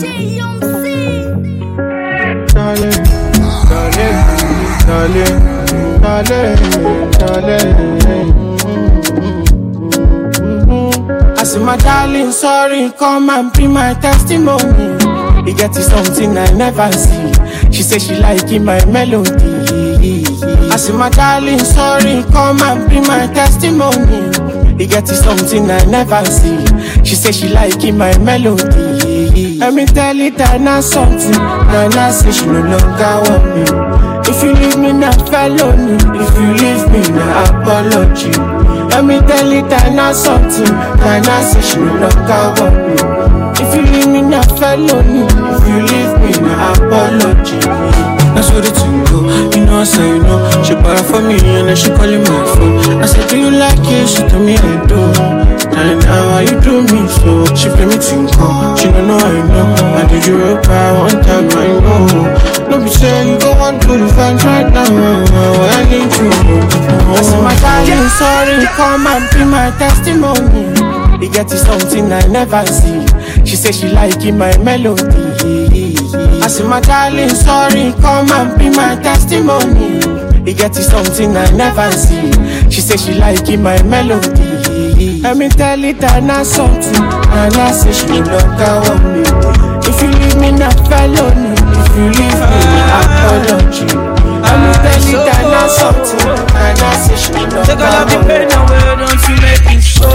I say my darling, sorry, come and be my testimony. You get something I never see. She say she liking my melody. I say my darling, sorry, come and be my testimony. You get something I never see. She say she liking my melody. Let me tell you that now something. Now say she no longer want me. If you leave me now felony, if you leave me now apology. Let me tell you that now something. Now say she no longer want me. If you leave me now felony, if you leave me now apology. That's what it's in go. You know I say no. She para for me and then she calling my phone. I said, do you like it? She told me I do. And now you do me so. She play me tinko. She don't know I know. I did you real power one time I know. No be say you go on to the fans right now. I need you. I say my darling, sorry, come and be my testimony. You get something I never see. She say she liking my melody. I say my darling, sorry, come and be my testimony. You get something I never see. She say she liking my melody. Let me tell you that now something. And I say she no longer want me. If you leave me now felony, if you leave me apology. Let me tell you that now something. And I say she no longer want me. Take all of the pain away, don't you make it so.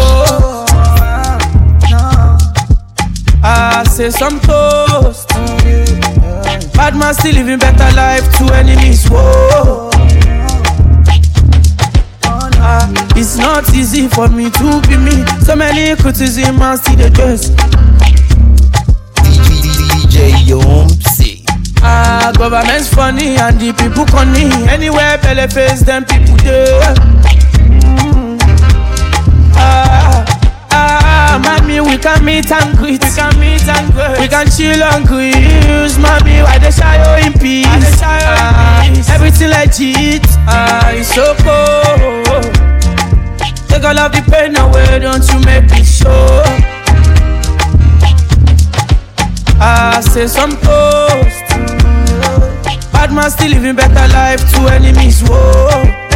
I say some toast. Bad man still living better life to enemies. Whoa. It's not easy for me to be me. So many criticism and still the dress. DJ Yompsy. Government's funny and the people conny. Anywhere Pele face them people there. Mommy, we can meet and greet. We can chill and cruise. Mommy, why they shy you in peace? Everything legit. It's so cold. Take all of the pain away, don't you make it show. I say some toast. Bad man still living better life to enemies. Whoa.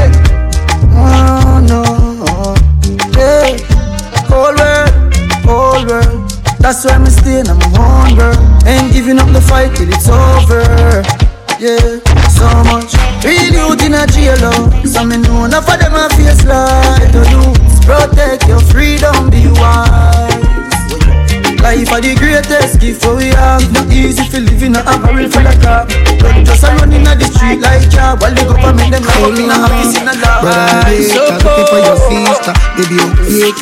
Oh no. Hey. Cold world. That's why I'm staying, I'm hungry. Ain't giving up the fight till it's over. Yeah, so much real youth in a jail. Some me know enough of them a face like to do. Protect your freedom, be wise. Life are the greatest gift we have. It's not easy to live in a barrel full of crap. Don't just run in the street like job. While they go for me, them like up in a office in a lab. Brother, looking for your sister. Baby, oh,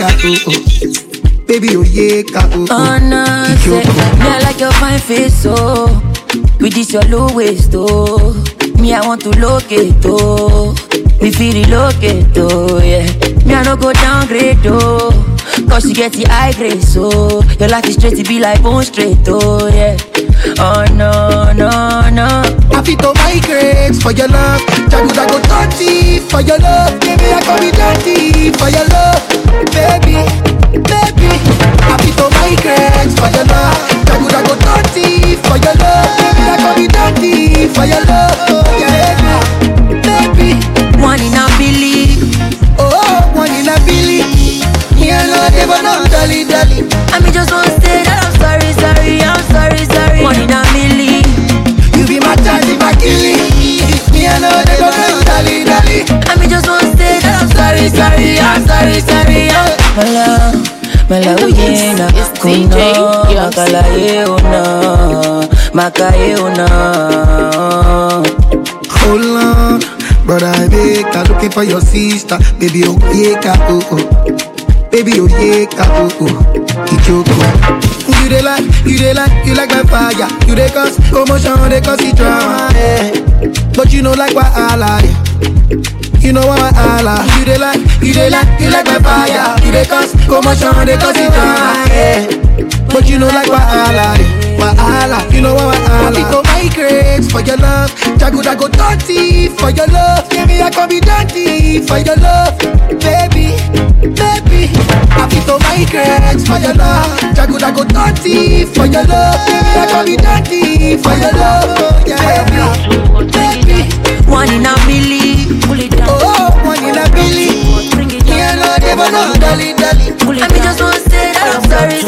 baby, oh, oh, no, say, me I like your fine face, oh. With this your low waist, oh. Me I want to locate, oh. Me feel relocate, oh, yeah. Me I no go downgrade, oh. Cause you get the high grade, so your life is straight to be like bone straight, oh, yeah. Oh, no, no, no. I fit to migrate for your love. Jago dirty for your love. Baby, I can be dirty for your love. Baby. I fit to migrate for your love. Jago dirty for your love. Baby, I can be dirty for your love. Yeah, baby. One in a billy. Oh, one in a billy. Yeah, no, they were not dolly. I mean, just want to say that I'm sorry. One in a million. You be my daddy, my killie. Me, I know they were not dolly. I mean, just want to say that I'm sorry. My love, yeah, kuna makala yeuna. Hold on, brother, I beg, I'm looking for your sister. Baby, oh, yeah, oh. Baby, oh, yeah, oh. Ichoko. You like my fire. You they cause commotion, they cause the drama, yeah. But you know like what I like. You know what I like. You like my fire. You they cause commotion, they cause the drama, yeah. But you know like what I like. You know what I like. I go migrate for your love. Jago dirty for your love. Yeah, me I can be dirty for your love, baby. I fit to migrate regrets for your love. I go dirty for your love. I go be dirty for your love. Yeah, baby. One in a million. Pull it down. Oh, one in a million. Bring it down. Yeah, no, never know, darling. Pull it down. I just want to say that I'm sorry.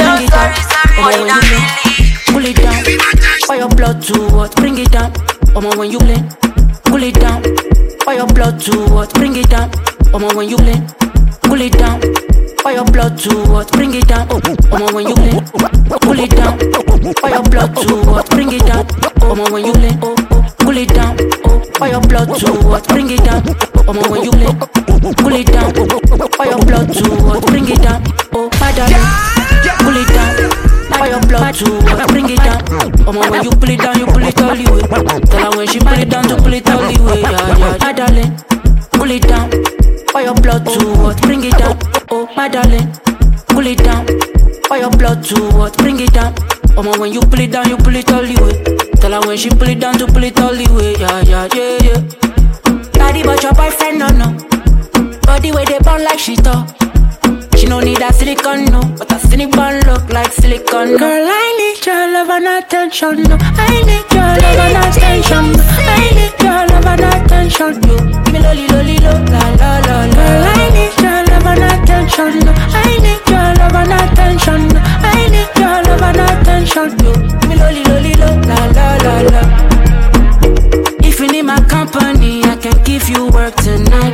One in a million. Pull it down. For your blood to what? Bring it down. When you play. Pull it down. For your blood to what? Bring it down. When you play. Pull it down. For your blood to what? Bring it down. When you play. Pull it down. For your blood to what? Bring it down. When you play. Pull it down. For your blood to what? Bring it down. When you play. Pull it down. For your blood to what? Bring it down. Oh, my darling. Pull it down. For your blood to what? Bring it down. When you pull it down, you pull it all the way. Tell her when she pull it down, to pull it all the way. Yeah, my darling. Pull it down. For your blood to what? Bring it down. Oh, my darling. Pull it down. For your blood to what? Bring it down. When you pull it down, you pull it all the way. Tell her when she pull it down, to pull it all the way. Yeah. Daddy, but your boyfriend, no. Body way they burn like she thought. She no need that silicone, no. But her silicone look like silicone. Girl, I need your love and attention, no. I need your love and attention, no. I need your love and attention, no. Give me lolly, lo, la, la, la, la. Girl, I need your love and attention, no. I need your love and attention, no. I need your love and attention, no. Give me lolly, lo, la, la, la, la. If you need my company, I can give you work tonight.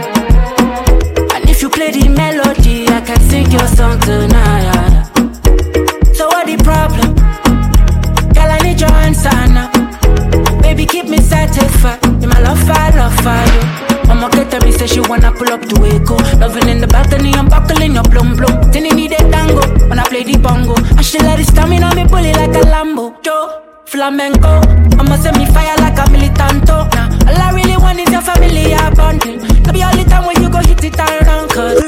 If you play the melody, I can sing your song tonight. So what the problem? Girl, I need your answer now. Baby, keep me satisfied. In my love fire, Mama get me say she wanna pull up to Echo. Loving in the balcony, I'm buckling your blum. Then you need a tango when I play the bongo. And she let it stamina me bully like a Lambo. Joe, flamenco, I'ma send me fire like a militanto. All I really want is your family bonding. No be all the time when you go hit it around. Cause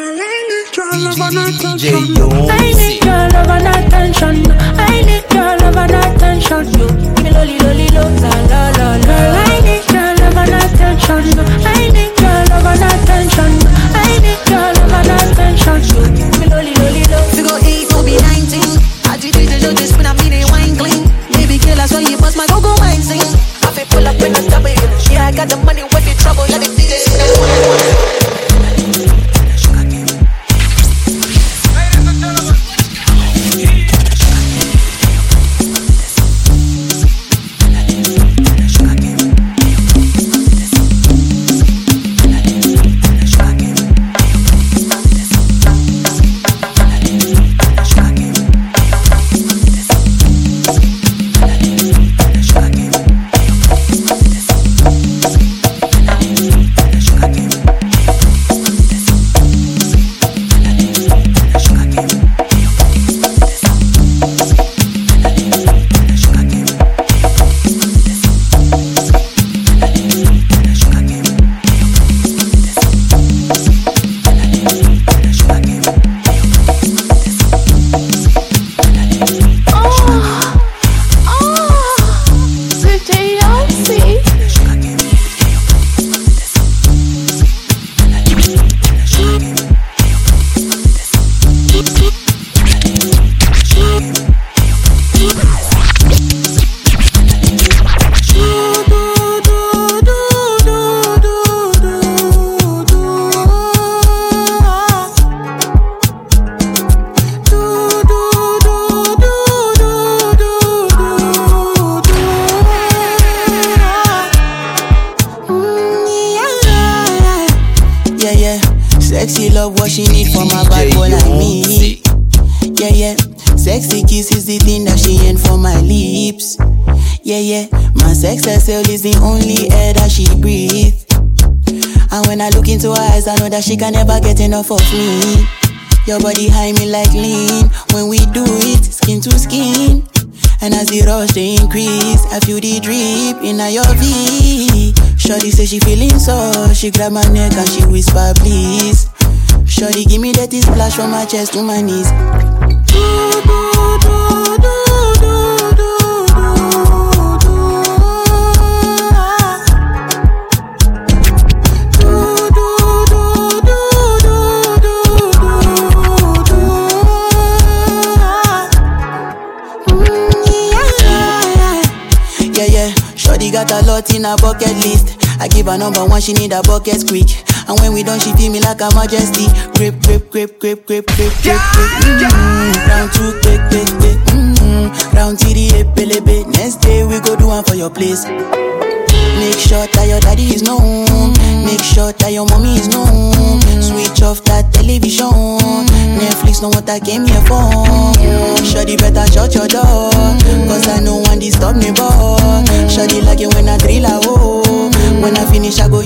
DJ I need your love and attention. I need your love and attention. You give me lolly, lo, la, la, la, la. Girl, I need your love and attention. I need your love and attention. I need your love and attention. You give me lolly, lo. We go 8, no be 19. Agitated, you just when I mean it wine clean. Baby girl, I saw you bust my go wine sing. I feel pull up in the double. Yeah, I got the money with the trouble. Let it DJ spin it. Sexy love what she need from a bad boy like me. Yeah. Sexy kiss is the thing that she ain't for my lips. Yeah. My sex herself is the only air that she breathes. And when I look into her eyes, I know that she can never get enough of me. Your body high me like lean. When we do it, skin to skin. And as the rush they increase, I feel the drip in your V. Shorty say she feeling so. She grab my neck and she whisper please. Shorty give me that splash from my chest to my knees. it in a bucket list. I give her number one, she need a bucket quick. And when we done, she feel me like a majesty. Grip, grip, grip, grip, grip, grip, grip, grip. Round two, quick, quick, quick. Round three, epelebe. Next day we go do one for your place. Make sure that your daddy is known. Make sure that your mommy is known. Switch off that television. Netflix know what I came here for. Shawty better shut your door, cause I know one disturb me, boy. Shawty like it when I drill a hole. When I finish I go.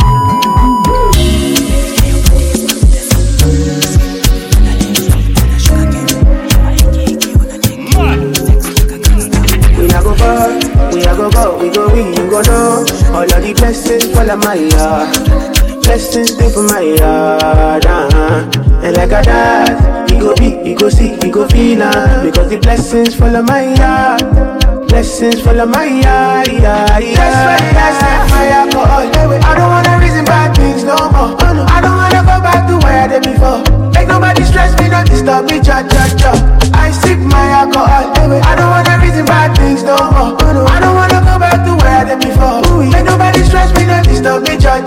We go know. All of the blessings fall on my yard. Blessings stay for my yard, And like a dad, he go be, he go see, he go feel, because the blessings fall on my yard. Blessings fall on my yard, That's why I set my alcohol. I don't wanna reason bad things no more. I don't wanna go back to where I did before. Make nobody stress me, not disturb me, cha. I sip my alcohol. I don't wanna reason bad things no more. I don't wanna go back to where I did before. Make nobody stress me, not disturb me, cha.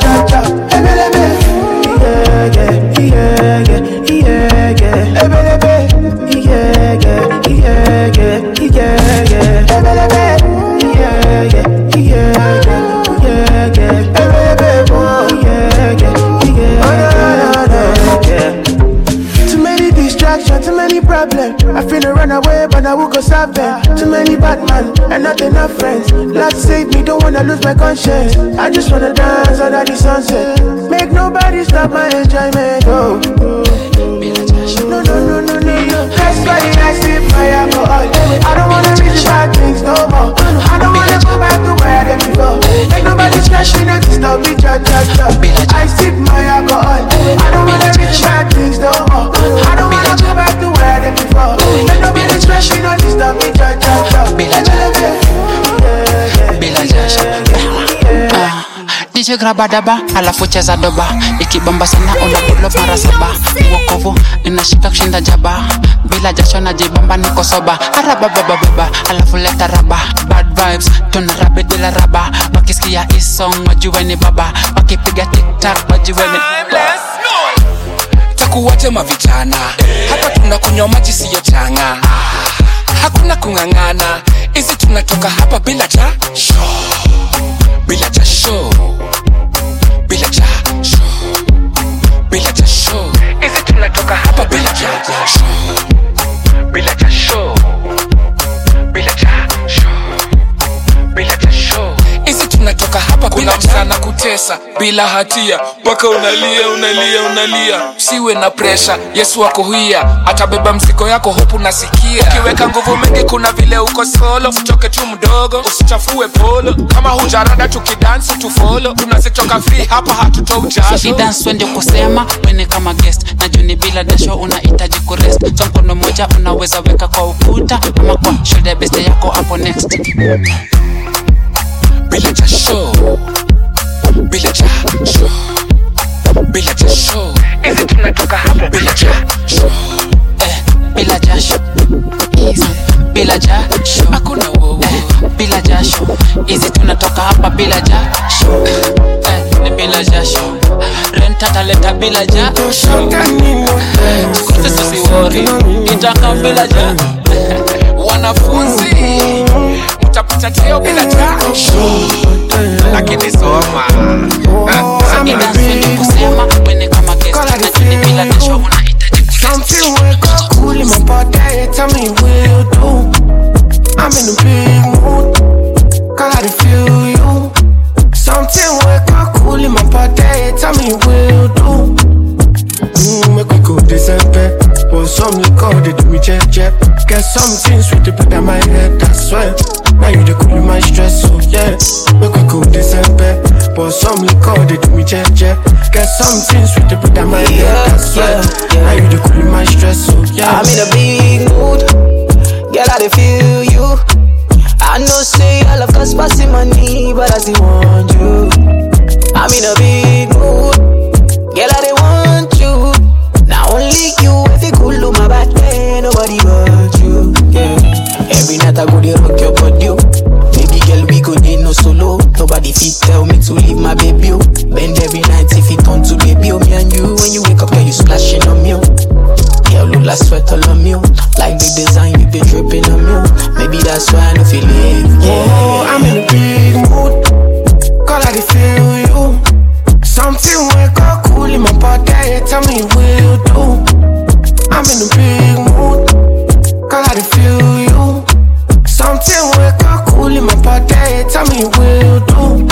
Too many distractions, too many problems. I finna run away, but I will go solve them. Too many bad men and not enough friends. Lord save me, don't wanna lose my conscience. I just wanna dance under the sunset. Make nobody stop my enjoyment. Oh. No. That's why I sip my alcohol. I don't wanna reach bad things no more. I don't wanna go back to where I did before. Make nobody stress me, not disturb me, cha. I sip my alcohol. I don't wanna reach bad things no more. I don't wanna go back to where I did before. Make nobody stress me, not disturb me, cha. DJ grabadaba, alafu cheza doba. Ikibamba sana unapulo mara saba. Wokovu, inashika kushinda jaba. Bila jasho na jibamba niko soba. Arababababa, alafu leta raba. Bad vibes, tunarabe dila raba. Wakisikia hii song, wajue ni baba. Wakipiga TikTok, wajue ni timeless. Takuwaje mavijana, hapa tunakunywa maji siyo changa. Hakuna kungangana, hizi tunatoka hapa bila jasho. Bila jasho, bila jasho, bila jasho. Hizi tunatoka hapa bila jasho. Bila jasho, bila jasho, bila jasho. Hizi tunatoka hapa kuna msana kutesa bila hatia, mpaka unalia. Siwe na pressure, Yesu wako huia, atabeba mzigo yako hopu nasikia. Ukiweka nguvu mengi kuna vile uko solo, usichoke tu mdogo, usichafue polo. Kama hujarada tukidance tu follow, tunazitoka free hapa hatuto ujasho. Si dance wende kusema, wene kama guest. Na juni bila dasho unahitaji kurest. So mkono moja unaweza weka kwa ukuta, ama kwa shoulder base yako hapo next. Bila jasho, bila jasho, bila jasho. Hizi tunatoka hapa bila jasho. Bila jasho, easy. Bila jasho, hakuna wowo. Bila jasho, hizi tunatoka hapa bila jasho. Ni bila jasho. Renta taleta bila jasho. Sisi siwori, itaka bila jasho. Wanafunzi utapata teo bila jasho, lakini soma. Inaswende kusema wene kama guest. Na juni bila jasho unahitaji kurest. Something wake up cool in my body, tell me what you do. I'm in a big mood, cause I feel you. Something wake up cool in my body, tell me what you do. Make we go December, pour some liquor, they do me check. Get something sweet to put on my head, that's why. Now you the cool my stress, so yeah. Make we go December, pour some liquor, they do me check. Get something sweet to put on my head, that's why. Now you the cool my stress, so yeah. I'm in a big mood, girl I dey feel you. I know say I love cause passing money, but I still want you. I'm in a big mood, girl I dey want you. Now only you, if you cool on my back, nobody but you. Yeah. Every night I go dey rock your body, baby girl we go dey no solo. Nobody fit tell me what you do. I'm in a big mood, girl, I feel you. Something wake up cool in my body, tell me what you do.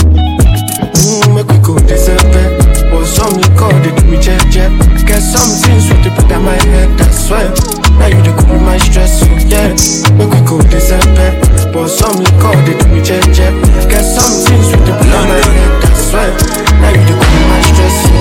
Make we go December, or some liquor, they do me jet. Get something sweet to put on my head, that's why. Now you the cool my stress, so yeah. Make we go December, or some liquor, they do me jet. Get something sweet to put on my head, that's why. Now you the cool my stress, so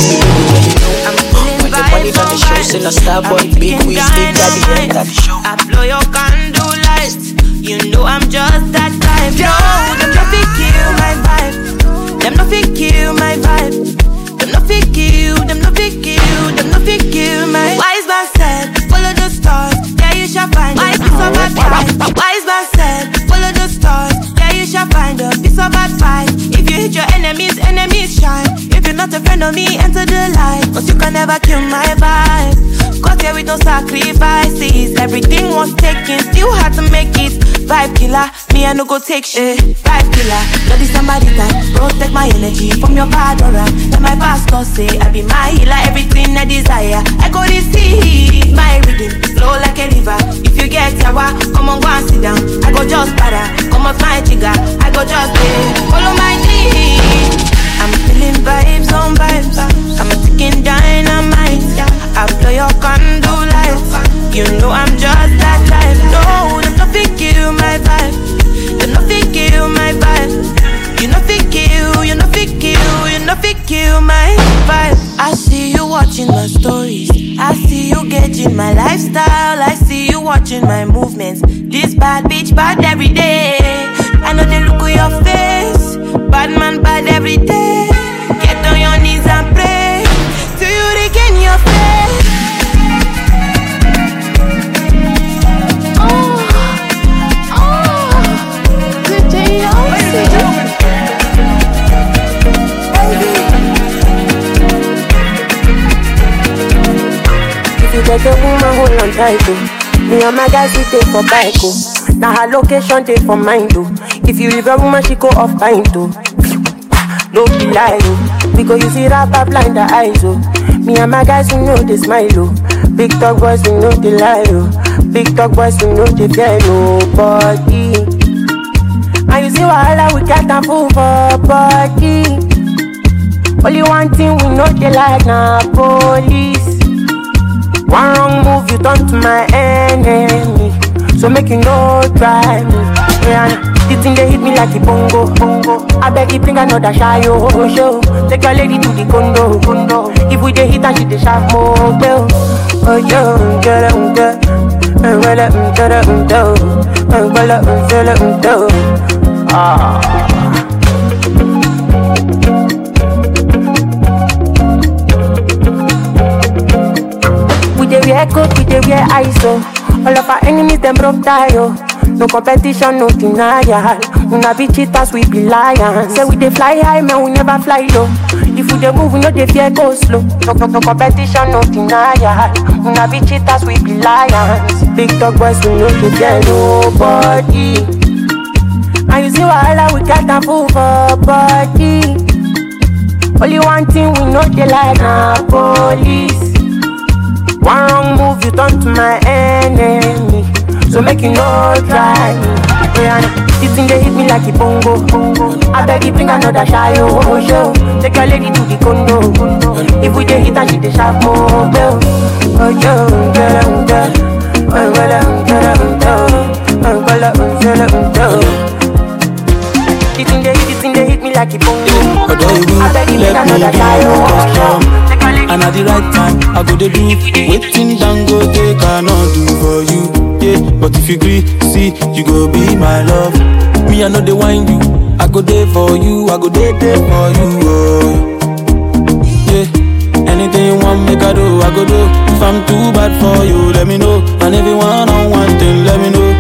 yeah. I'm feeling vibes on vibes. I'm kicking dynamite. I blow your candle lights. You know I'm just that type. No, them no fit kill my vibe. Them no fit kill my vibe. Them no fit kill. Them no fit kill. Them no fit kill my. Wise man said, follow the stars. Yeah, you shall find a piece of advice. Wise man said, follow the stars. Yeah, you shall find a piece of advice. If you hit your enemies, enemies shine. If you're not a friend of me, enter the light. Cause you can never kill my vibe. Cause here with no sacrifices. Everything was taken, still had to make it. Vibe killer, me I no go take shit. Vibe killer, bloody somebody time. Protect my energy from your bad aura. Let my pastor say I be my healer, everything I desire. I go receive my rhythm, flow like a river. If you get yawa, come on go and sit down. I go just para, come off my trigger. I go just follow my lead. I'm feeling vibes on vibes. I'm a ticking dynamite. I blow your candle lights. You know I'm just that type. No, them no fit kill my vibe. Them no fit kill my vibe. You no fit kill, you no fit kill, you no fit kill my vibe. I see you watching my stories. I see you gauging my lifestyle. I see you watching my movements. This bad bitch bad every day. I know they look at your face. Bad man bad every day. Get on your knees and pray till you regain your faith. If you get a woman, hold on tight, oh. Me and my guys, we take for bike, oh. Now her location, take for mine, oh. If you leave a woman, she go off pint, oh. Don't be lying, oh. We go use it up, blind the eyes, oh. Me and my guys, we know they smile, oh. Big talk boys, we know they lie, oh. Big talk boys, we know they fear nobody. And you see wahala, we got a fool for body. Only one thing we know they like, na police. One wrong move, you turn to my enemy. So make you no try me. Yeah, the thing they hit me like a bongo. I beg you bring another shy show. Take your lady to the condo. If we dey hit and she dey sharp more bell. Oh yo, girl, we dey wear coat, we dey wear ISO. All of our enemies them broke tie, oh. No competition, no denial. We not be cheaters, we be lions. Say we dey fly high, man, we never fly low. If we dey move, we no dey fear go slow. No competition, no denial. We not be cheaters, we be lions. Big dog boys, we no dey fear nobody. And you see wahala, we got a fool for body. Only one thing we know they like, na police. One wrong move, you turn to my enemy. So make you no try me. Yeah, this thing they hit me like a bongo. I beg you bring another shy show. Take your lady to the condo. If we dey hit and she dey sharp more bell. Oh yo, girl. This thing they hit me like a bongo. I beg you bring another shy show. And at the right time, I go to do waiting down go take cannot do for you. Yeah, but if you agree, see, you go be my love. Me, I know they wind you. I go there for you. I go there for you. Oh. Yeah, anything you want, make I do. I go do. If I'm too bad for you, let me know. And if you want on one thing, let me know.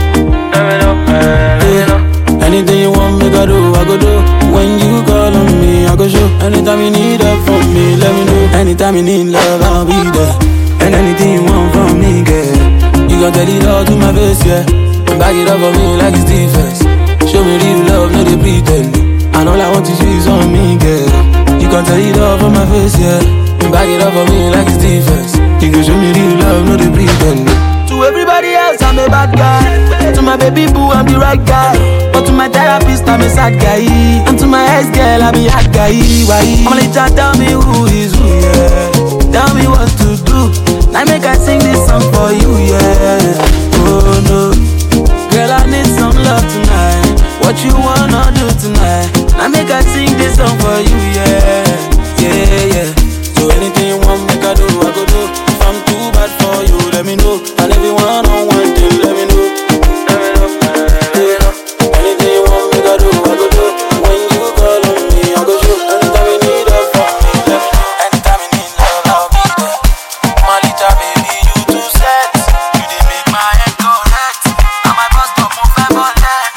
Yeah, anything you want, make I do. I go do. When you call on me, I go show. Anytime you need help from me, let me know. Anytime you need love, I'll be there. And anything you want from me, girl, you gon' tell it all to my face, yeah. And back it up for me like it's defense. Show me real love, no they pretend. And all I want is you is on me, girl. You You can tell it off on my face, yeah. You back it up for me like it's defense. You can show me real love, no they pretend. To everybody else, I'm a bad guy. To my baby boo, I'm the right guy. But to my therapist, I'm a sad guy. And to my ex-girl, I'm a hard guy. Why? I'm like, tell me who is who, yeah. Tell me what to do. Now make I sing this song for you, yeah. Oh no, girl, I need some love tonight. What you wanna do tonight? Now make I sing this song for you, yeah. Yeah, yeah. So anything you want, make I do, I go do. If I'm too bad for you, let me know. And everyone on one thing, let me know. Let me know, let me know. Anything you want, make I do, I go do. When you call on me, I go show. Anytime you need love from me, let me know. Anytime you need love, I'll be there. My little baby, you too set. You did make my head correct. And my bus stop on February.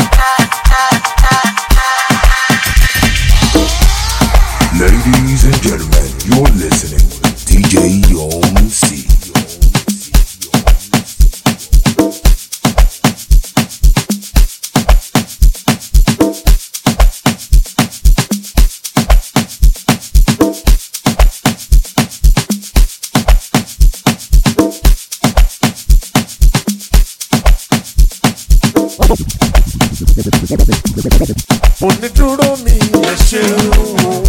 Ladies and gentlemen, you're listening to DJ Young C. Onídúró mi ẹ ṣeun.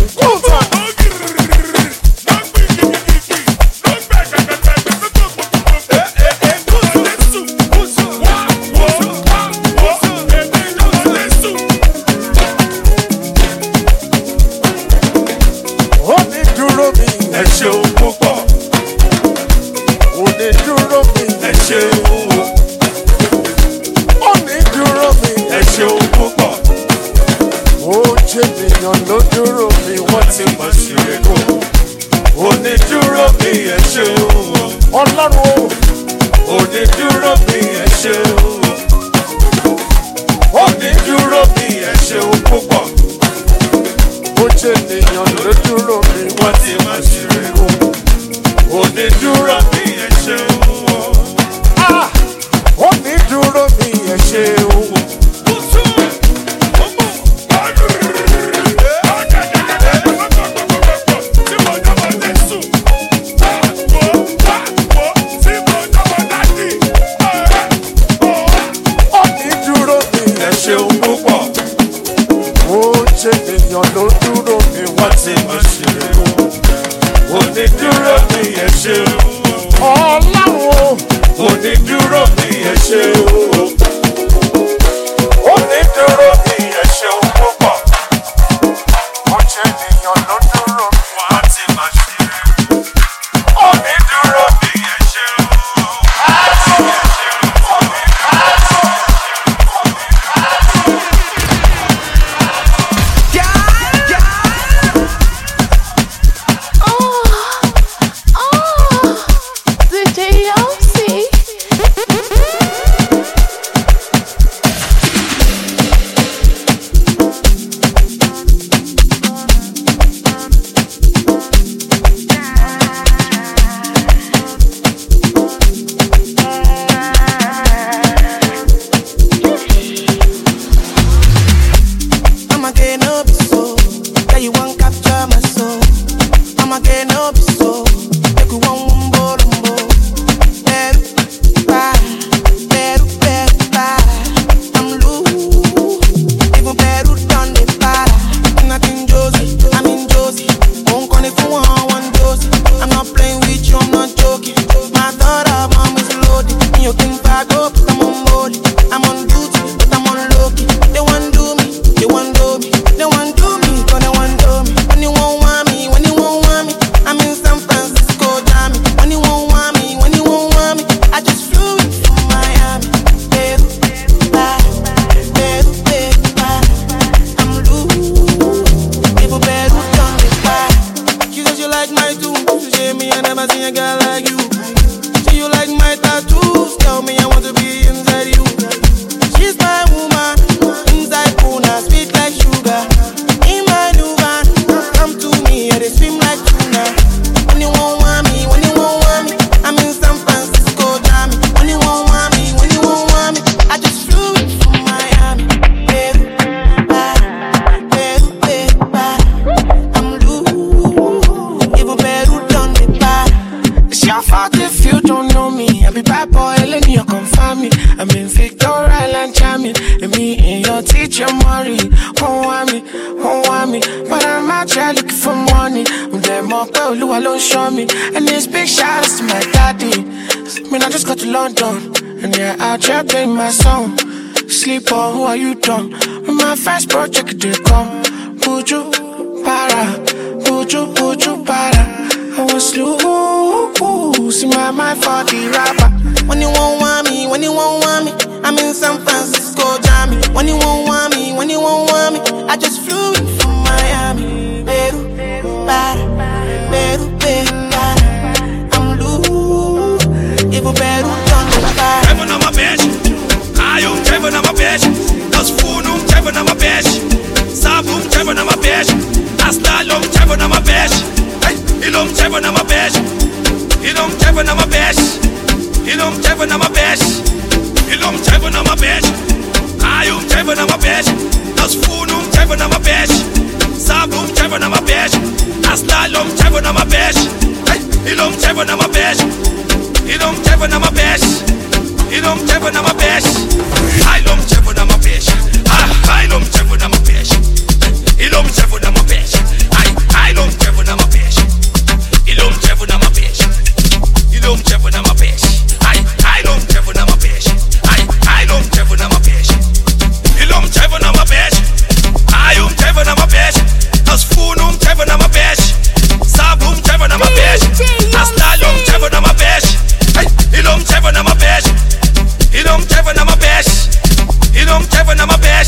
Onídúró mi ẹ ṣeun púpọ̀. Onídúró mi ẹ ṣeun. Onídúró mi ẹ ṣeun púpọ̀. Ó jẹ́ ènìyàn ló dúró mi, wọ́n ti mọ̀ sí ẹ̀kọ́. Onídúró mi ẹ ṣeun. Ọlọ́run o. Onídúró mi ẹ ṣeun. Onídúró mi ẹ ṣeun púpọ̀. Ó jẹ́ ènìyàn ló dúró mi, wọ́n ti mọ̀ sí ẹ̀kọ́. Onídúró mi ẹ ṣeun. Onídúró mi ẹ ṣeun. Ènìyàn ló dúró mi, wọ́n ti mọ̀ sí ẹ̀kọ́. Onídúró mi ẹ ṣeun. Ọlọ́run o. Onídúró mi ẹ ṣeun. Onídúró mi ẹ ṣeun púpọ̀. Ó jẹ́ ènìyàn ló dúró mi, wọ́n ti mọ̀ sí ẹ̀kọ́. Onídúró mi ẹ ṣeun. What if you don't know me? I be bad boy, let me confirm me. I'm in Victor Island charming. And me and your teacher Murray. Who want me? But I'm out here looking for money. I'm there more girl who alone show me. And this big shout outs to my daddy. Man, I just got to London. And yeah, out here playing my song. Sleep on, who are you done? When my first project did come. Buju para. I was losing my mind for the rapper. When you won't want me, I'm in San Francisco, Jammy. When you won't want me, I just flew in from Miami. Peru, para, I'm loose. Even Peru, don't para. Driving on my bench, I am driving on my bench. Das Funum driving on my bench, Sabum driving on my bench, Astalum driving on my bench. Ilum driving on my bench, Ilum driving on my bench, Ilum driving on my bench, Ilum driving on my bench. I am driving on my bench, Das Funum driving on my bench, Sabum driving on my bench, Astalum driving on my bench. Ilum driving on my bench, Ilum driving on my bench, Ilum driving on my bench. Ilum driving on my bench, Ilum driving on my bench, Ilum driving on my bench, Ilum driving on my bench. Ilum driving on my bench, Ilum driving on my bench, Ilum driving on my bench, Ilum driving on my bench, Ilum driving on my bench, Ilum driving on my bench. Das Funum driving on my bench, Sabum driving on my bench, Astalum driving on my bench, Ilum driving on my bench, Ilum driving on my bench, Ilum driving on my bench.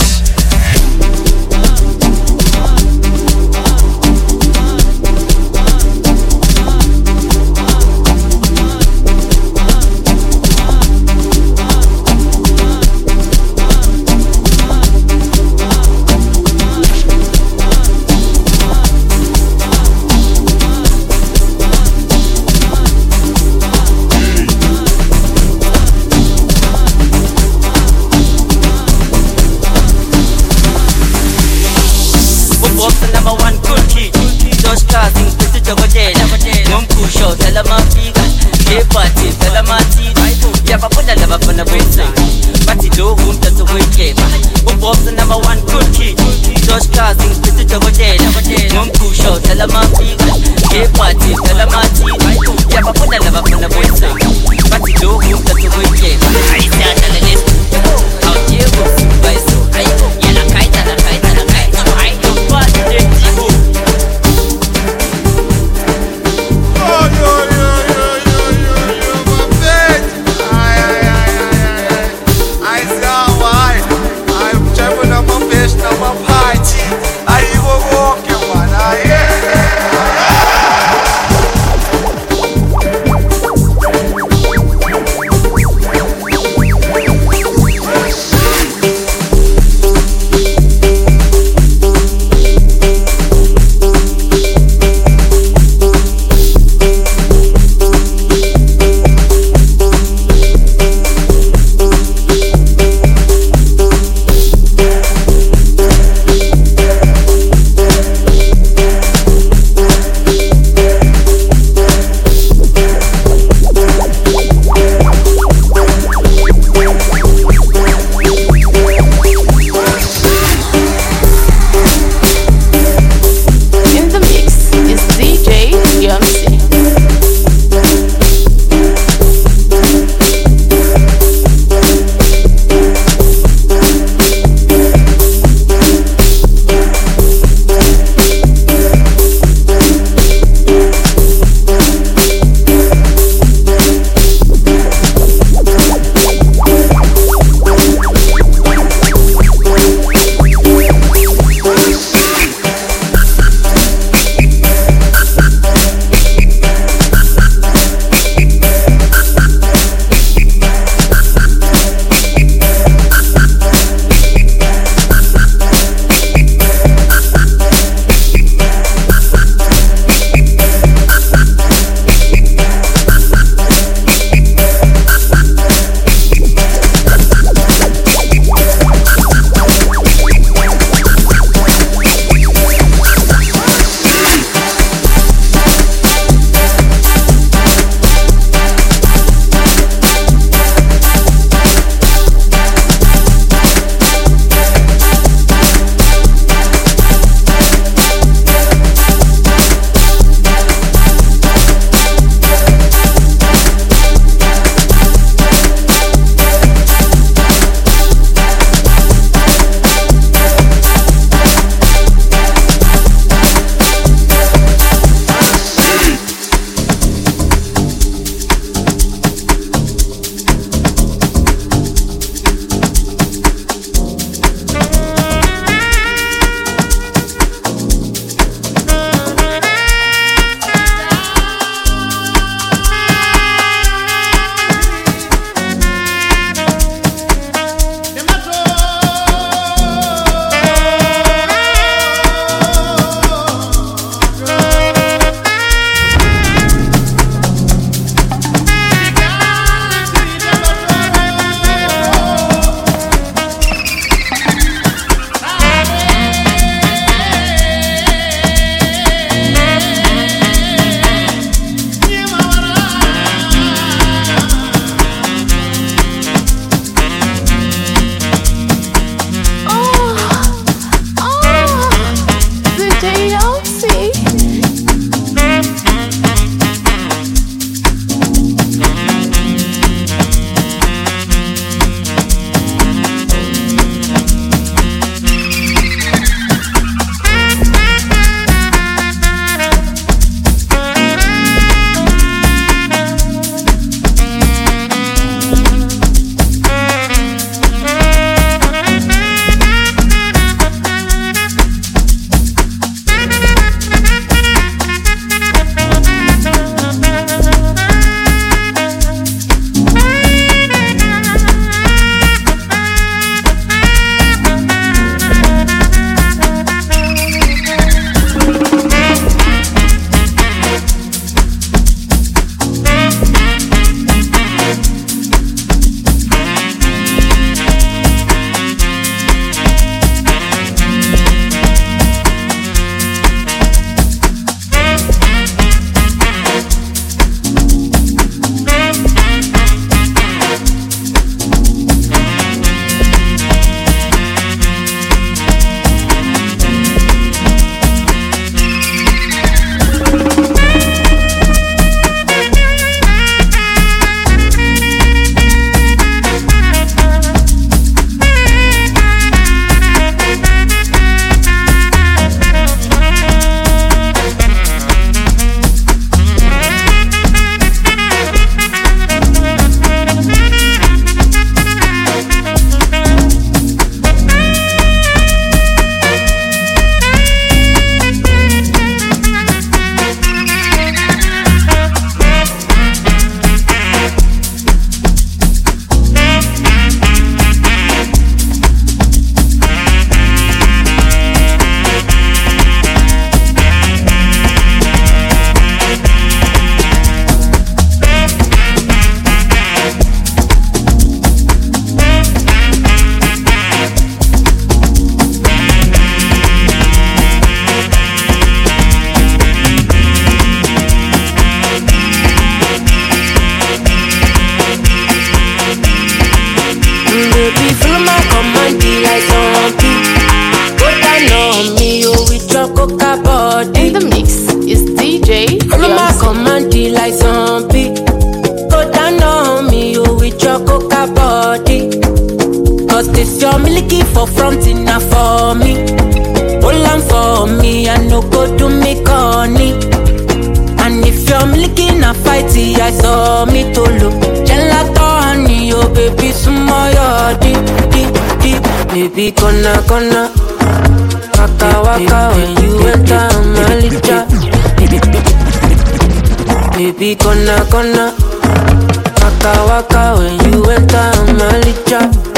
like zombie. Go down on me, oh, with your coca body. Cause this your milky for fronting now for me. Hold on for me, I no go to me corny. And if you're milky na fighty, I saw me to look. Gelato honey, oh baby, sumo deep. Baby, gonna waka waka when you enter my licha. Baby, gonna waka waka when you enter my licha.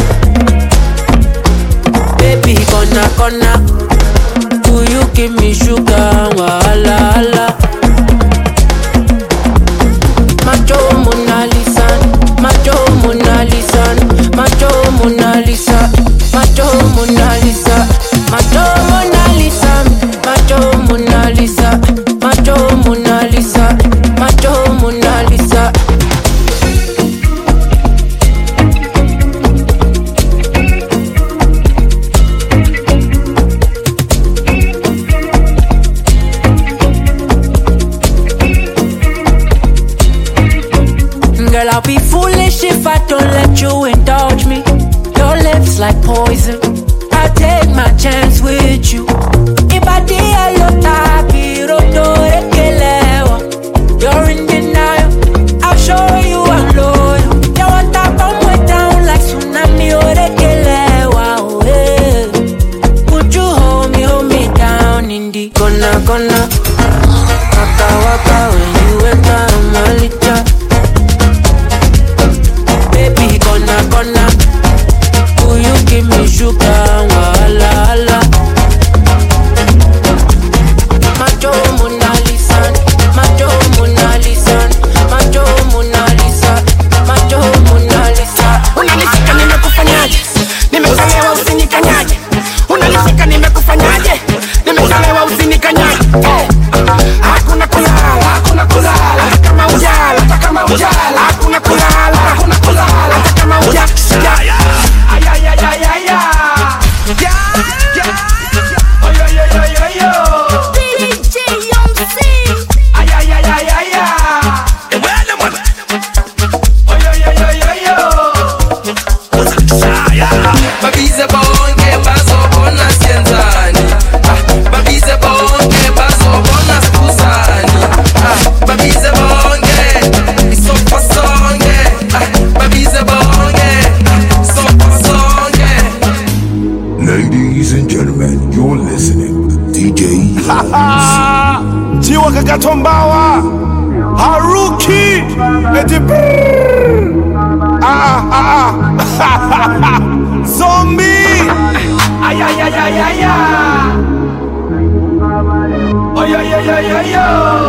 Baby, gonna will you give me sugar, wahala, hala. Macho Mona Lisa, Macho Mona Lisa, Macho Mona Lisa, Macho Mona Lisa, Macho Mona Lisa, Macho Mona Lisa, Macho Mona Lisa, Macho Mona Lisa. Girl, I'll be foolish if I don't let you indulge me. Your lips like poison, I'll take my chance with you. You're in denial, I'll show you I'm loyal. You want to bomb way down like tsunami or would you hold me down in the gonna waka waka when you enter my licha. Baby, gonna will you give me sugar, wahala, hala. Macho Mona Lisa, Macho Mona Lisa, Macho Mona Lisa, Macho Mona Lisa. Unanishika nimekufanyaje? Nimekalewa usinikanyaje. Unanishika nimekufanyaje? Nimekalewa usinikanyaje. Hakuna kulala, hakuna kulala. Hata kama ujala, hata kama ujala. Hakuna kulala, hakuna kulala. Hata kama ujala. Ay ay ay ay ay ay. Jiwa kakatombawa Haruki eti Zombie ay ay ay ay ay ay. Oh yo yo yo yo yo.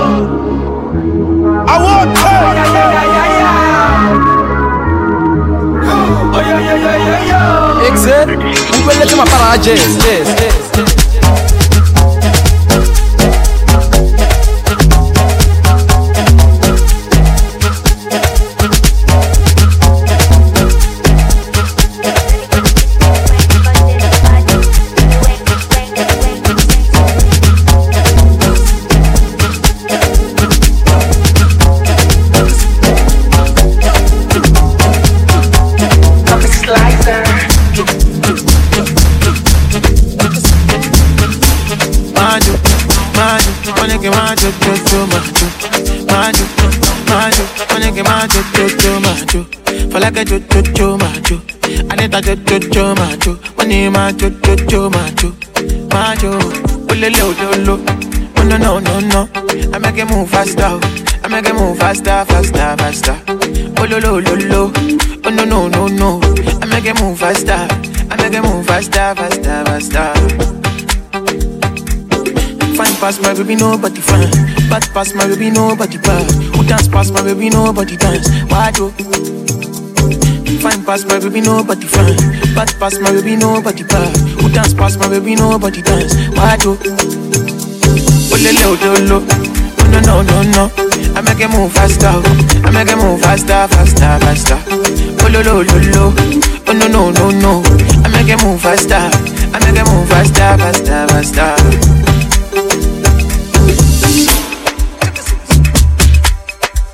I want to ay ay ay ay ay. Oh yo yo yo yo yo. Exit. Quelle che ma para jazz. like a jo macho. Anita jo macho. When you macho macho. Ulele ulolo. Oh no. I make it move faster. I make it move faster. Ulolo. Oh no. I make it move faster. I make it move faster. Fine pass my baby, nobody fine. Bad pass my baby, nobody bad. Who dance pass my baby, nobody dance. Why do? Fine pass my baby, nobody fine. Bad pass my baby, nobody bad. Who dance pass my baby, nobody dance. Why do? Ololo. No. I make it move faster. I make it move faster. Ololo. Oh no. I make it move faster. I make it move faster.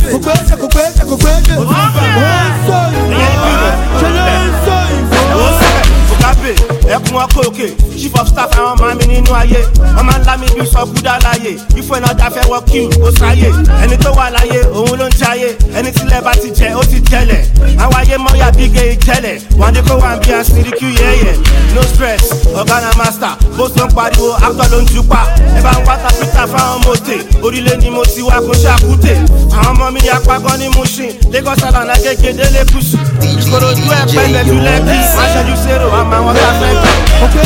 ẹkùn ọkọ òkè chief of staff àwọn ọmọ mi nínú ayé wọn máa ń lá mi bí sọ kúdà láàyè ìfọ̀ iná dáfẹ́ wọ kí ó sáyè ẹni tó wà láyé òun ló ń jayé ẹni tílẹ̀ bá ti jẹ ó ti tẹ́lẹ̀ àwọn ayé mọ́yà bí gé ìtẹ́lẹ̀ wọn ní kó wà bí i àsìríkú yẹ́yẹ́ no stress ọ̀gá na master bó tó ń pariwo actor ló ń jupa ẹ bá ń wá kápítà fáwọn mọ́tè orílẹ̀ ni mo ti wá kó ṣàkútè àwọn ọmọ mi yà pagọ́ ní Mushin Lagos Island agége délé kùsù ìkòròdú ẹ̀pẹ́ lẹ́jú lẹ́bí má ṣẹ́jú sérò àmọ́ àwọn tá a fẹ́ gbà.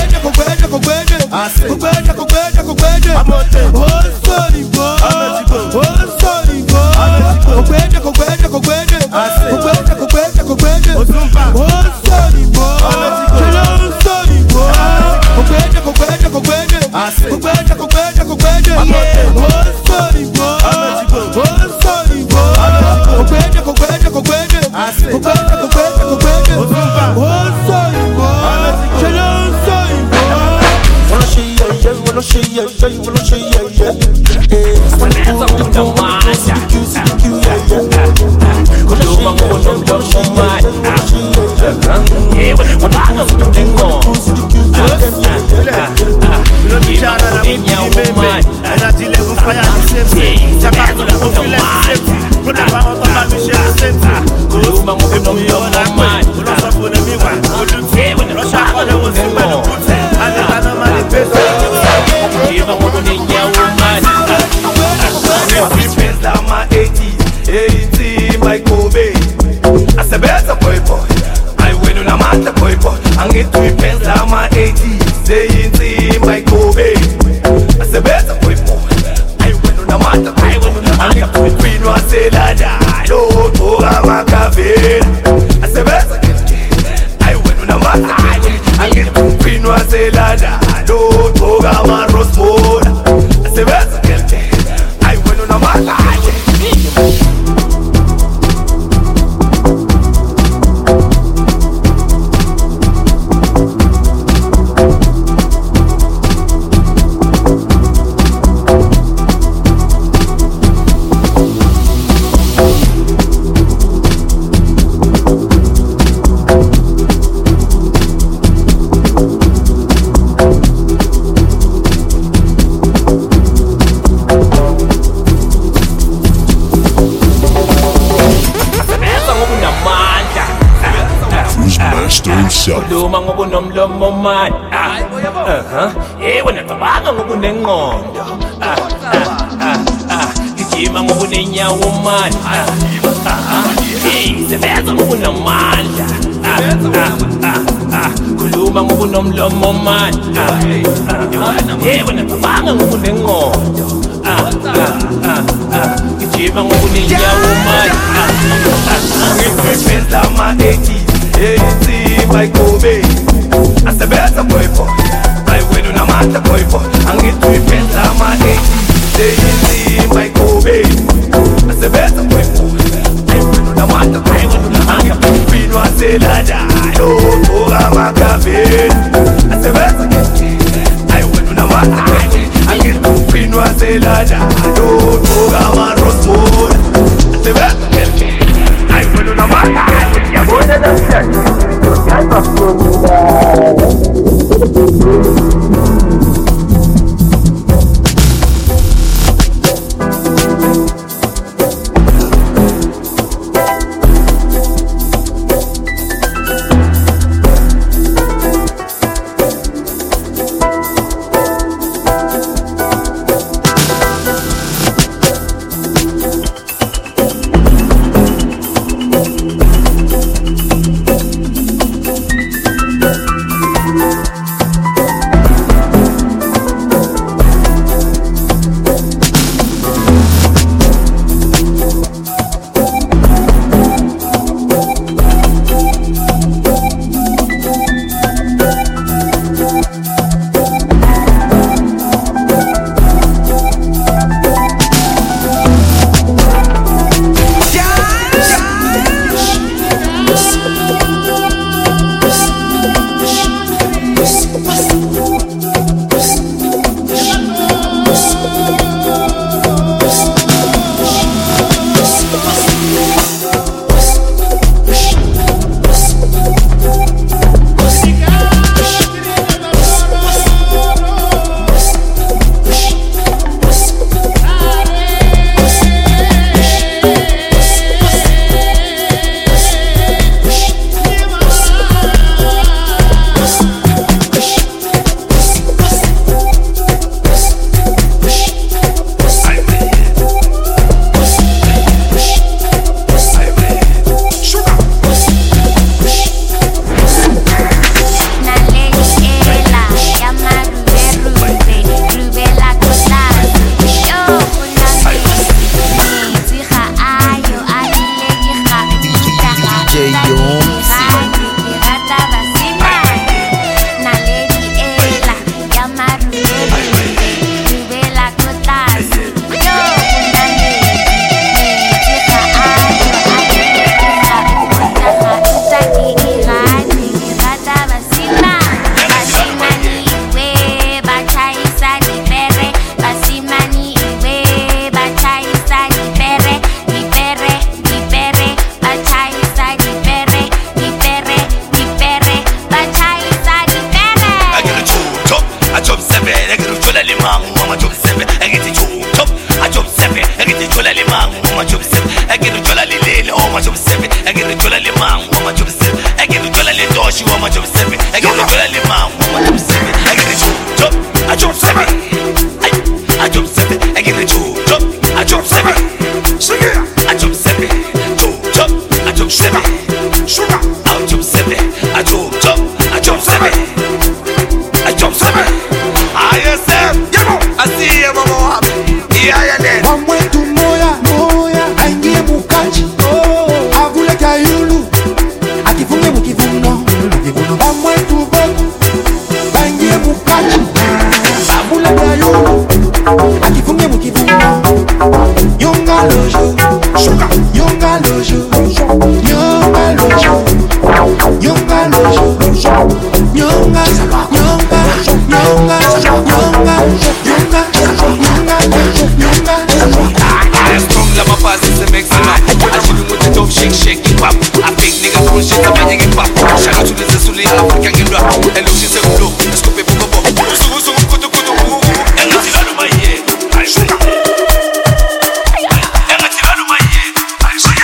Kuluma ngobunomlomo man wena tabanga ngobunengqondo gijima ngobunenyawo man sebenza ngobunamandla kuluma ngobunomlomo man wena tabanga ngobunengqondo gijima ngobunenyawo man my Kobe, I said better boy boy. I win on a matter boy boy. I get to repent on my age. Say my Kobe, I said better boy boy. I win on a matter boy boy. I get to be no say la da. Oh, I'm a cafe. I said better I win on a matter. I get to be no say la da. Oh, I'm a rose. I said better I win on a matter. You're going to the church. Mama jump seven. I get the girl in my mama jump seven. I get the jump. I jump seven. I jump seven. I get the jump. I jump seven. Sugar. I jump seven. Jump. I jump seven. Sugar. I jump seven. I jump. I jump seven. I jump seven. I yourself. I see you, mama. Yeah, yeah, then. Mamwe tu moya, aingie mukaji. Avule kayulu, akifunge mukivuno. Mamwe tu boku, aingie mukaji. Avule kayulu, akifunge mukivuno. Yonga lojo, sugar. Yonga lojo, yonga lojo, yonga lojo, yonga, yonga, yonga, yonga. I strong like my past is a maximum. I should be with the dope shake it pop. I big nigga throwing shit up and hanging pop. Shout out to the Zesuli African game rap. Hello, she's a blow. Let's go people go. So kutu and let's get out of my head. I should and let's get out of my head. I should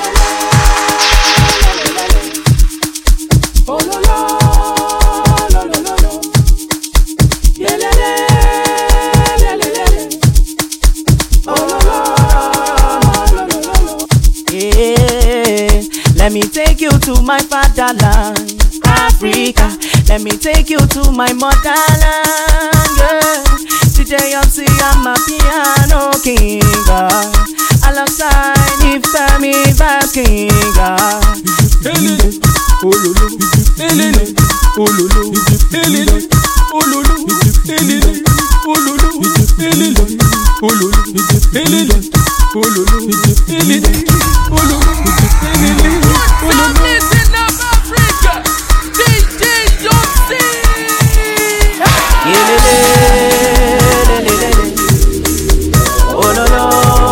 Oh la la la la la la. Yeah la la la la la. Oh la la la la la. Yeah, let me take you to my fatherland, Africa. Let me take you to my motherland. Yeah, today I'm a piano king. Alongside Ifemi Vibes King. Elele, ololo, elele, ololo, elele, ololo, elele, ololo, elele, ololo, elele, ololo, elele, ololo, elele, ololo. In Africa, DJ Yomsi. Elele, elele, ololo,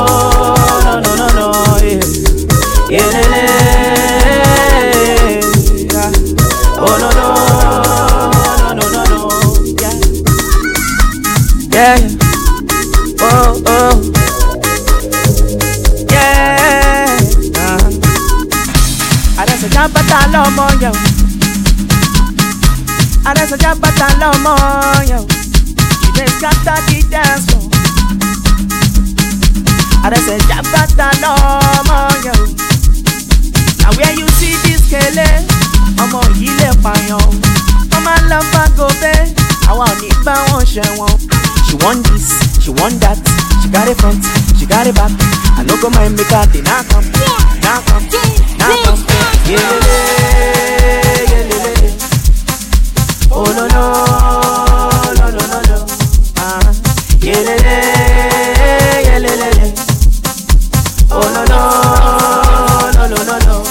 no, yeah. Elele. Oh no, yeah. Oh, yeah. Adasa jabata lomo yo. Adasa jabata lomo yo. You just got to dance floor. Adasa jabata lomo yo. Now where you see this kele, ọmọ yìí lè pààyàn. Ọmọ lọ́fà gòbè, àwa ò ní bá wọn ṣe wọn. She want this, she want that. She got it front, she got it back. I no go mind make her dey knock am, knock am, knock am. Yelele, yelele. Oh no no, no no no no. Yelele, yelele. Oh no no, no no no no.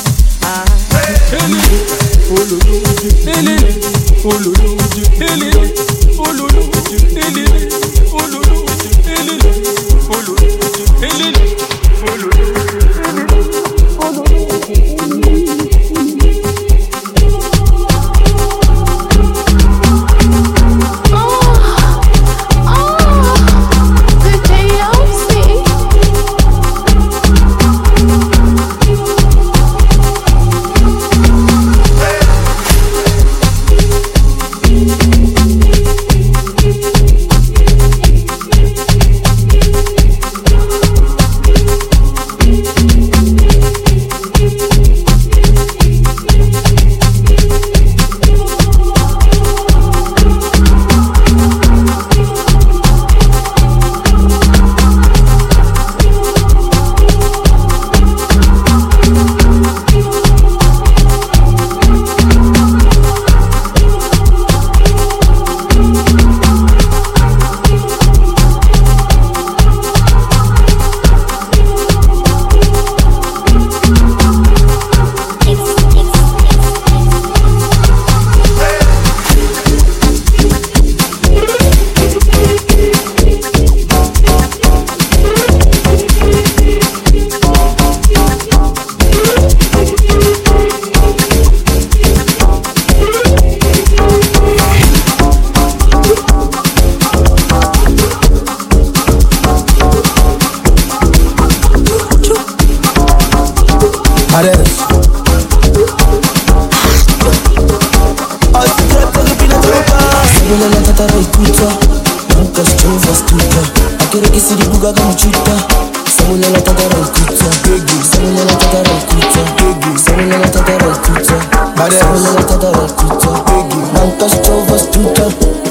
nella tatara il cuccia, siamo nella tatara il cuccia, siamo nella tatara il cuccia, siamo nella tatara il cuccia, non to stove stutta.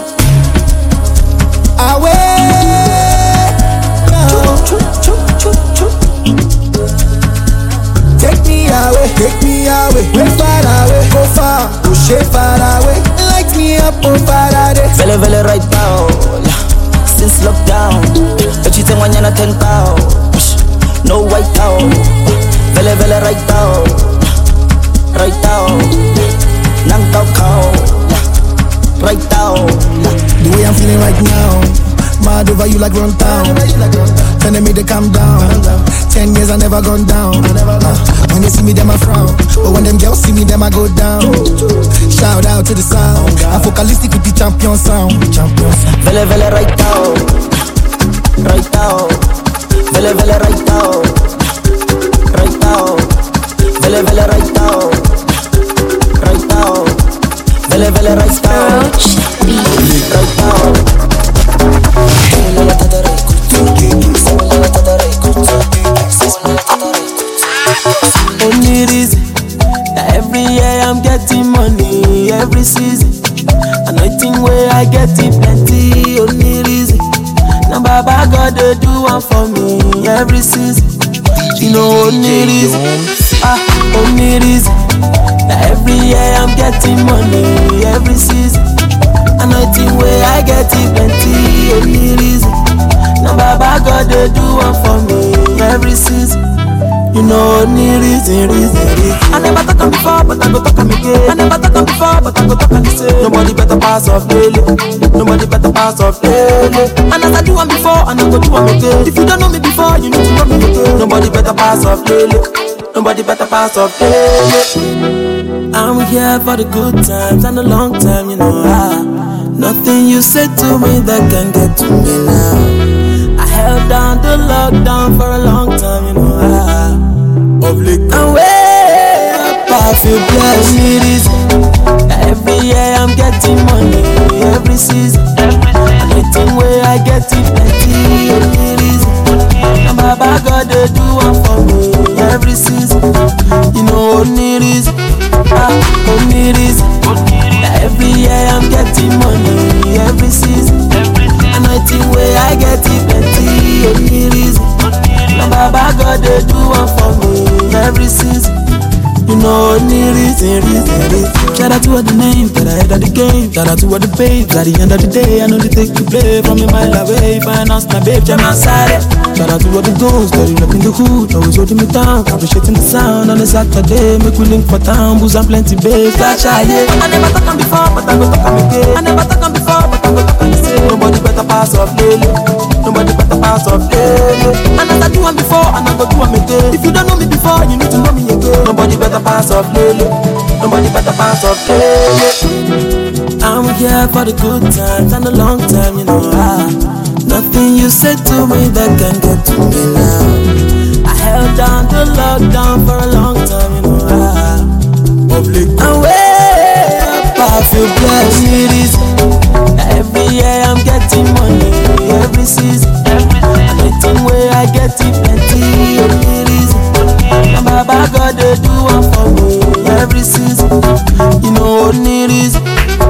Take me away, way far away, go far, push it far away, light me up on Faraday. Vele right now, since lockdown, but you think when you're not 10 pounds, no white out. Vele right now, nang tao cow, right now. The way I'm feeling right now, mad over you like run town. Telling me to calm down. 10 years I never gone down. When they see me, them I frown. But when them girls see me, them I go down. Shout out to the sound. I'm focalistic with the champion sound. Vele right now, Vele right now, Vele right now, Vele right now, right now. Only reason that every year I'm getting money, every season. Anointing where I get it plenty. Only reason now Baba God they do one for me every season. You know only reason, only reason that every year I'm getting money, every season. Anointing where I get it plenty. Only reason now Baba God they do one for me every season. You know only reason. I never talk on before, but I go talk on again. I never talk on before, but I go talk on the same. Nobody better pass off Lele. Nobody better pass off Lele. And as I do one before, and I go do one again. If you don't know me before, you need to know me again. Nobody better pass off Lele. Nobody better pass off Lele. I'm here for the good times and the long time, you know. Nothing you said to me that can get to me now. I held down the lockdown for a long time, you know. And way up, I feel blessed. It is every year I'm getting money, every season. Anything where I get it plenty, only reason. And Baba God they do one for me every season. You know only reason, only reason. Every year I'm getting money, every season. Anything where I get it plenty, only reason. And Baba God they do one for me every season. You know only reason. Shout out to all the names that I had at the game. Shout out to all the babes at the end of the day. I know they take to play from a mile away. Finance my babe, jam outside it. Shout out to all the ghosts that up in the hood, always holding me down. Appreciating the sound on a Saturday. Make we link for town, booze and plenty babes. Flash I never talk on before, but I go talk on again. I never talk on before, but I go talk on the same. Nobody better pass off Lele. Nobody better pass off Lele. And as I do one before, and I go do one again. If you don't know me before, you need to know me again. Nobody better pass off Lele. Nobody better pass off Lele. I'm here for the good times and the long time, you know. Nothing you said to me that can get to me now. I held down the lockdown for a long time, you know. And way up, I feel blessed. It is every year I'm getting money, every season. Anything where I get it plenty, only reason. And Baba God they do one for me every season. You know only reason,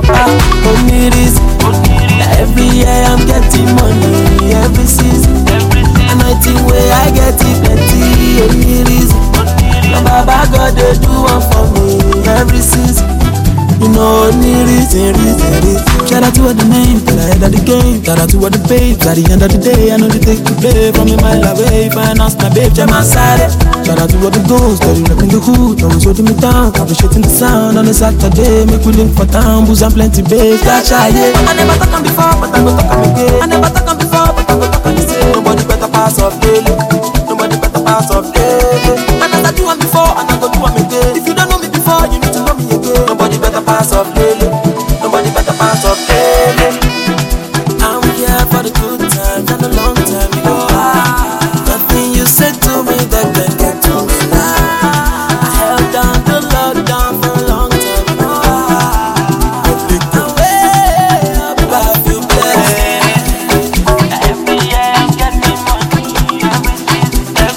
only reason. Every year I'm getting money, every season. Anything where I get it plenty, only reason. And Baba God they do one for me every season. You know only reason. Shout out to all the names that I had at the game. Shout out to all the babes at the end of the day. I know they take to play from a mile away. Finance my babe, jam outside it. Shout out to all the ghosts that up in the hood, always holding me down. Appreciating the sound on a Saturday. Make we link for town, booze and plenty babes. Flash I never talk on before, but I go talk on again. I never talk on before, but I go talk on the same. Nobody better pass off Lele. Nobody better pass off Lele. And as I do one before, and I go do one again. If you don't know me before, you need to know me again. Nobody better pass off Lele. Nobody better pass off Lele. I'm here for the good times and the long time, you know. Nothing you said to me that can get to me now. I held down the lockdown for a long time, you know. And way up, I feel blessed. Every year I'm getting money, every season.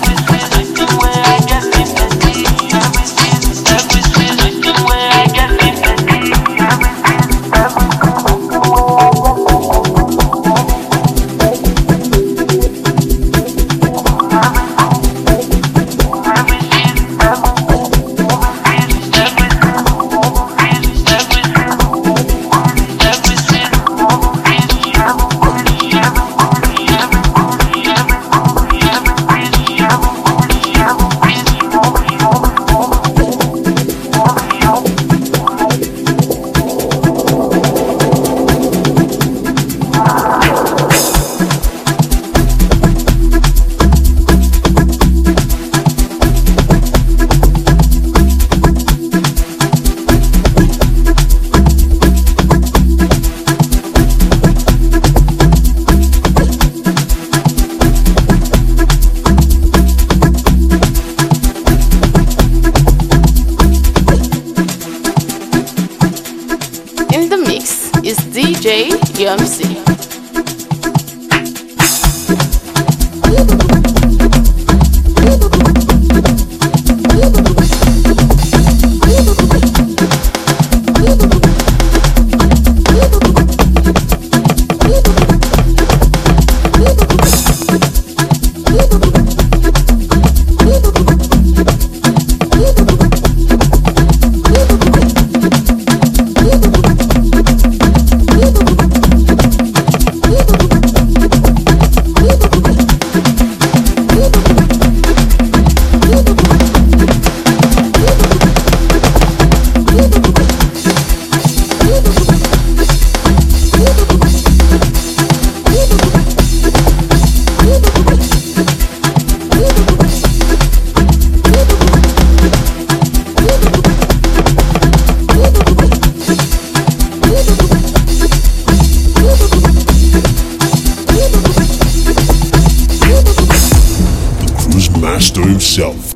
DJ UMC. Himself.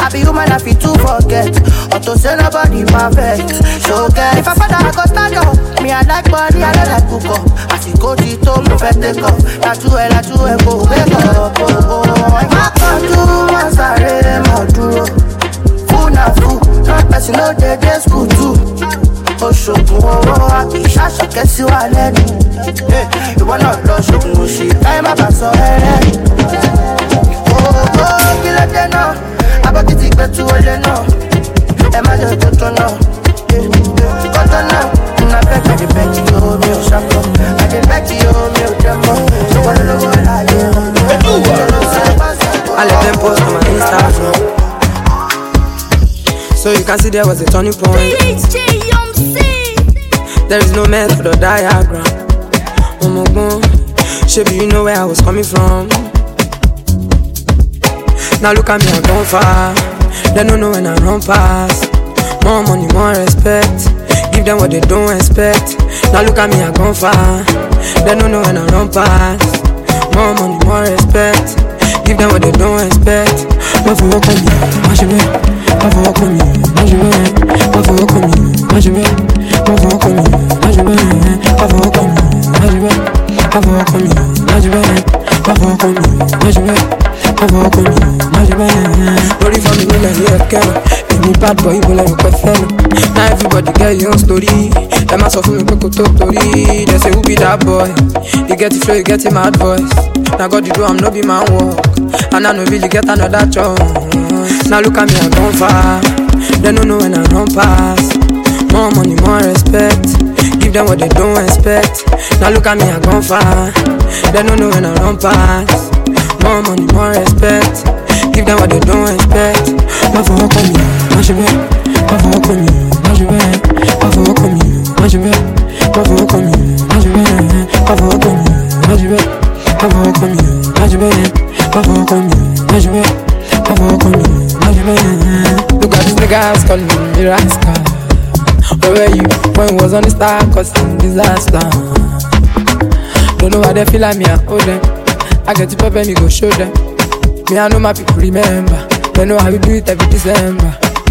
I be human, I feel to forget. Or to say nobody perfect. So get if I find I go stand up. Me I like body, I don't like cook up. I feel go to toe, me fat take off. La tu go wake up. I can't do one sorry, my duro. Fool na fool, not person no dead school too. Oṣogun owó ìṣàṣọ kẹsí wà lẹ́nu. Ìwọ náà lọ ṣogun òṣì káyé má bàa sọ ẹrẹ́. Owó kí ló dé náà? Abọ́kìtì gbẹ̀tú olè náà. Ẹ má jẹ́ tuntun náà. Kọ́tọ́ náà, nínú abẹ́kẹ̀ lè bẹ́ẹ̀kì yóò mi ò ṣàkọ́. Àdé bẹ́ẹ̀kì yóò mi ò jẹ́ mọ́. Ṣùgbọ́n lówó láyé wọn. I let them post on my Instagram. So you can see there was a turning point. There is no method or diagram. Shape, you know where I was coming from. Now look at me, I've gone far. They don't know when I run past. More money, more respect. Give them what they don't expect. Now look at me, I've gone far. They don't know when I run past. More money, more respect. Give them what they don't expect. Don't forget on me, watch your back. Don't forget on me, watch your back. Don't forget on me, watch your back. Don't forget on me, watch your back. Don't forget on me, watch your back. Don't forget on me, watch your back. Don't forget on me, watch your back. Don't forget on me, watch your back. Ready for me, like you're a camera. Any bad boy, you like a fellow. Now everybody get your own story. Them ask for me, people talk story. They say who be that boy? You get the flow, you get the mad voice. Now God, you do, I'm no be man walk. And I no really get another chance. Now look at me, I've gone far. They don't know when I run past. More money, more respect. Give them what they don't expect. Now look at me, I've gone far. They don't know when I run past. More money, more respect. Give them what they don't expect. Don't forget on me, watch your back. Don't forget on me, watch your back. Don't forget on me, watch your back. Don't forget on me, watch your back. Don't forget on me, watch your back. Don't forget on me, watch your back. Don't forget on me, watch your back. Don't forget on me, watch your back. Look at this nigga ass calling me rascal. Where were you when we was on the star causing disaster? Don't know why they feel like me, I owe them. I get to pop and me go show them. Me, I know my people remember. They know how we do it every December.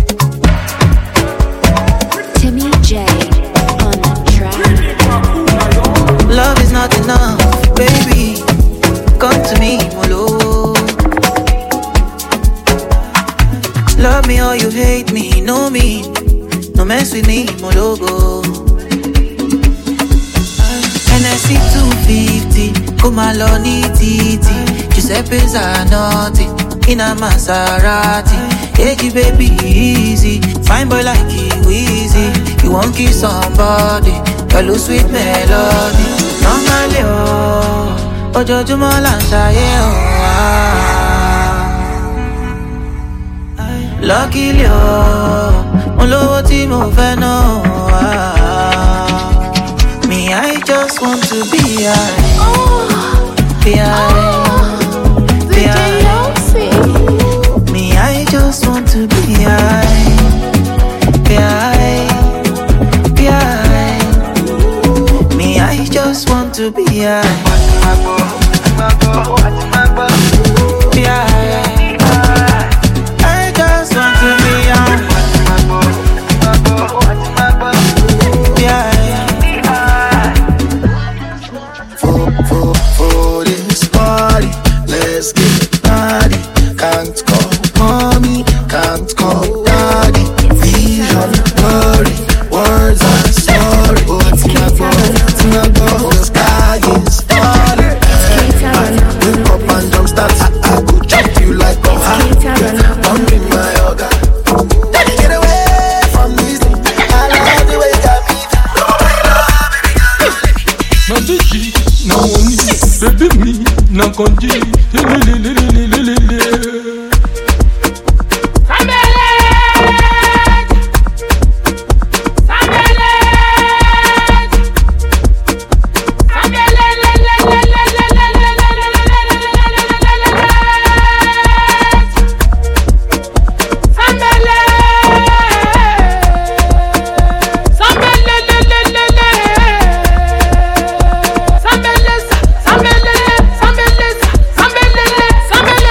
Timmy J on the track. Love is not enough, baby. Come to me, Molo. Love me or you hate me, know me. No mess with me, Mologo. NSC 250, come along, titi. Giuseppe's a naughty, in a Maserati. Take it, baby, easy. Fine boy like you, easy. You won't kiss somebody, your sweet melody. Normally, oh, ojoojúmọ́ là ń ṣayé, luckily, oh, mo lówó tí mo fẹ́ náà. Me, I just want to be high. Be high. Me, I just want to be high. Be high. Be high. Me, I just want to be high. Be high. I just want to be high. Be high. For this party, let's get naughty. Can't call mommy, can't call daddy. Vision, worry, words are sorry. Oh, it's my God, the sky is falling. Wake up and jump start. I could chop you like a heart. Pump in my yoga. Get away from this thing. I love the way you got me. No Gigi, no money, baby me, no conji. Sambeleza,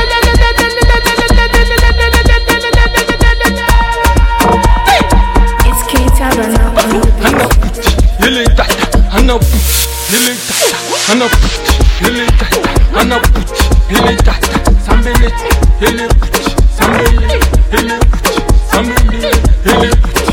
Ana hele tata, ana hele tata, sambele hele sambele hele sambele hele.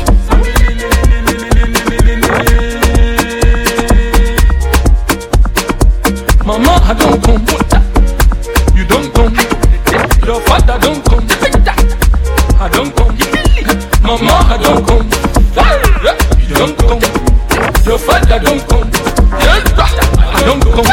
Mama, I don't come. You don't come. Your father don't come. I don't come. Mama, I don't come. You don't come. Your father don't come. I don't come.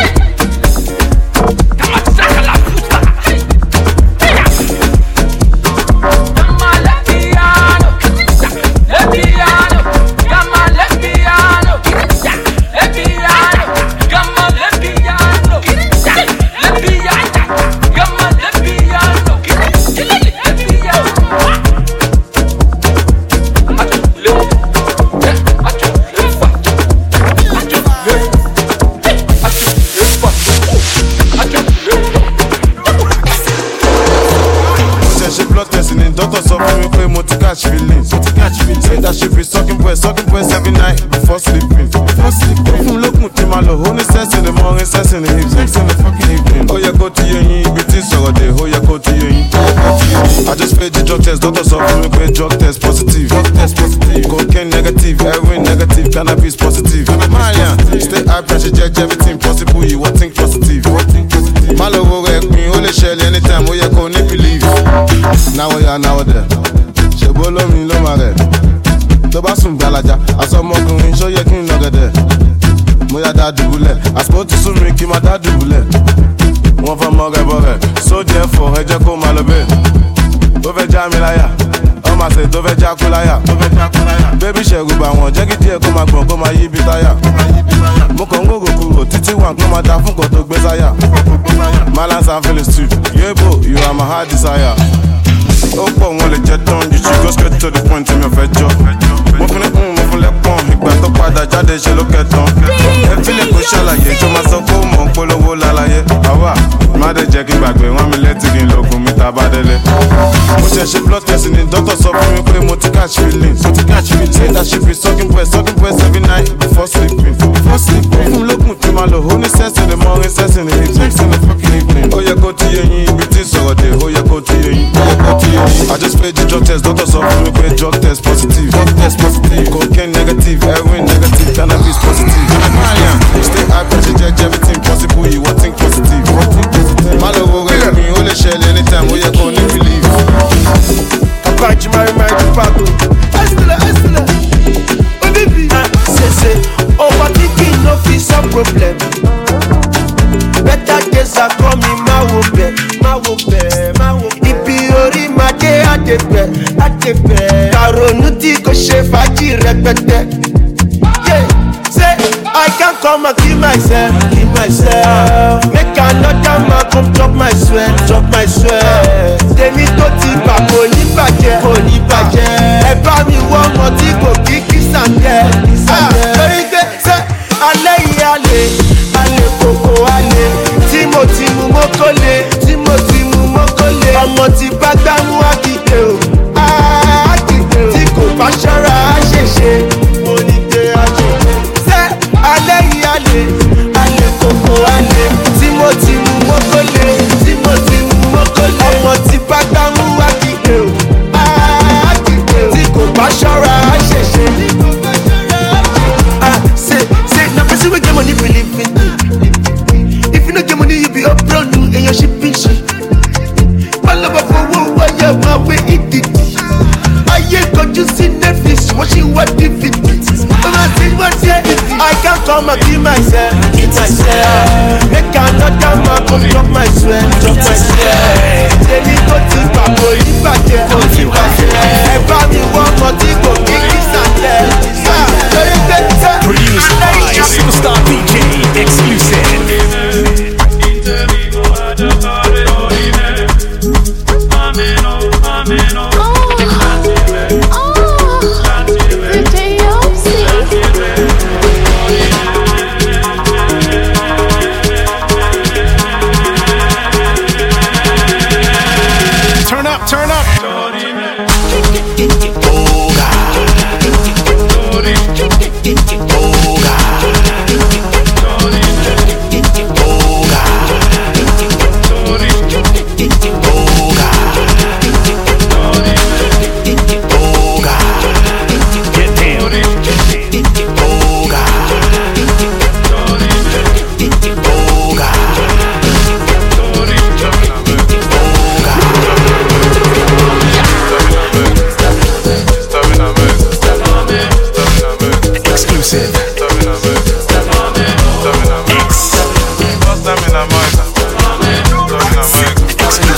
Catch feelings. Say that she be sucking breast every night before sleeping. From looking to my love, only sex in the morning, sex in the evening, sex in the fucking evening. Oh yeah, go to your knee, between so day. Oh yeah, go to your knee. I just paid the drug test, doctor saw me pay drug test positive. Cocaine negative, heroin negative, cannabis positive. Marian, stay high pressure, check everything possible. You what think positive? My love will wreck me, only shell anytime. Oh yeah, go need believe. Now we are now there. Ṣebolo mi ló máa rẹ̀ tó bá sùn gbalaja àsọmọkùnrin ṣó yẹ kí n lọ́gẹ̀dẹ̀ mo yá dá dùbúlẹ̀ àsìkò ti sún mi kí n máa dá dùbúlẹ̀ wọ́n fọ́ mọ́ rẹ̀ sódì ẹ̀fọ́ ẹ jẹ́ kó máa lọ bẹ́ẹ̀ tó fẹ́ já mi láyà ọmọ àṣẹ tó fẹ́ já kú láyà bébí ṣẹ̀rù bà wọ́n jẹ́ kí díẹ̀ kó máa gbọ̀n kó máa yí bí táyà mo kàn ń gògò kúrò títí wà kó máa ta fún kan tó gbé sáyà Malans and Philistine yébo you are my heart desire. Ó pọ̀ wọn lè jẹ tán, you should go straight to the point tí mi ò fẹ́ jọ. Mo fún ní mo fún lẹ́pọ̀n, ìgbà tó padà jáde ṣe ló kẹtàn. Ẹ fílẹ̀ kó ṣàlàyé, ìjọ máa sọ pé ó mọ̀ ń polówó lálàyé. Àwa má dé jẹ́ kí gbàgbé wọn mi létí kí n lògùn mi ta bá délé. Mo ṣe ṣe blood test ni doctor sọ fún mi pé mo ti catch feelings. Say that she be sucking breast every night before sleeping. Fún lókun tí máa lò, ó ní sex in the morning, sex in the evening. Ó yẹ kó ti yé yín, ibi tí sọ̀rọ̀ dé, ó yẹ kó ti yé yín. I just paid the drug test, doctor saw me pay drug test positive. Cocaine negative, heroin negative, cannabis positive. Marian, stay high pressure, check everything possible. You what think positive? Malo will get me, only shell anytime. Oh yeah, go need believe. I'm quite married, my pago. I still. Oh baby, say, overthinking no fix a problem. Better days are coming, my woman. Ibi ori ma de adebe. Karonu ti ko ṣe fàájì rẹpẹtẹ. Yeah, say I can't come and kill myself. Make another man come chop my sweat. Tèmi tó ti bà kò ní bàjẹ́. Ẹ bá mi wọ ọmọ tí kò kí sàǹdẹ̀. Lórí gbé sẹ́ alẹ́ yìí alẹ́ kòkó alẹ́. Tí mo ti mú mọ́kọ́lé. Ọmọ tí bá gbámú àkìdè o. Tí kò bá ṣọ́ra á ṣèṣe. Mo ní pé a ṣèṣe. Ṣé alẹ́ yìí alẹ́ kòkó alẹ́. Tí mo ti mú mọ́kọ́lé. Ọmọ tí bá gbámú àkìdè o. Tí kò bá ṣọ́ra á ṣèṣe. Say na person wey get money believe in me. If you no get money you be up brown and your shipping shit. Malaba for wo waya ma we iditi. Aye koju si Netflix watching what DVD. I can't come and kill myself. Make another man come drop my sweat. Tèmi tó ti bà kò ní bàjẹ́. Ẹ bá mi wọ ọmọ tí kò kí sàǹdẹ̀. Produced by Superstar DJ Exclusive.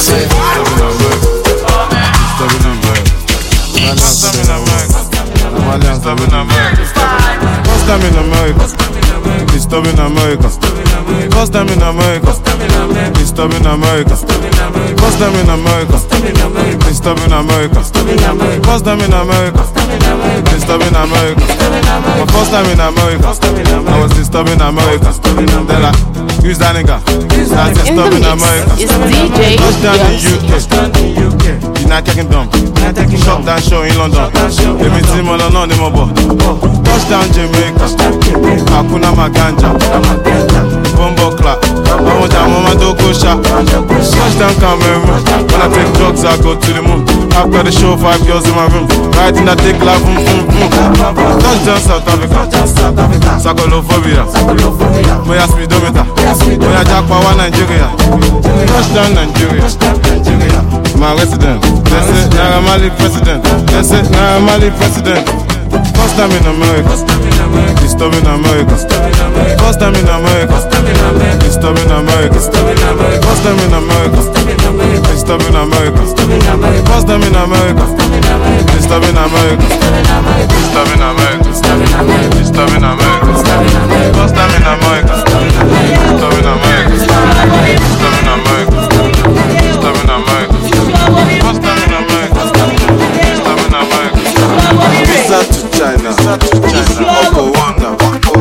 Disturbing America. Cause them in America. Disturbing America. Cause them in America. Disturbing America. Cause them in America. Disturbing America. My first time in America, I was disturbing America. They're like, use that nigga. That's disturbing America. It's DJ. Touchdown in UK. United Kingdom. Shut down show in London. Every team all on the mobile. Touchdown Jamaica. Hakuna Maganja. Bumbo clap. I want that mama do go shot. Touchdown Cameroon. When I take drugs, I go to the moon. After the show, 5 girls in my room. Right in that dick life. Touchdown South Africa. Sakolophobia. Moya speedometer. Moya Jackpower Nigeria. Touchdown Nigeria. My resident. They say Naira Marley president. They say Naira Marley president. First time in America, disturbing America. First time in America, disturbing America. First time in America, disturbing America. First time in America, disturbing America. Disturbing America, disturbing America. First time in America, disturbing America. Disturbing America, disturbing America. First time in America, disturbing America. Visa to China, Oko Wanda,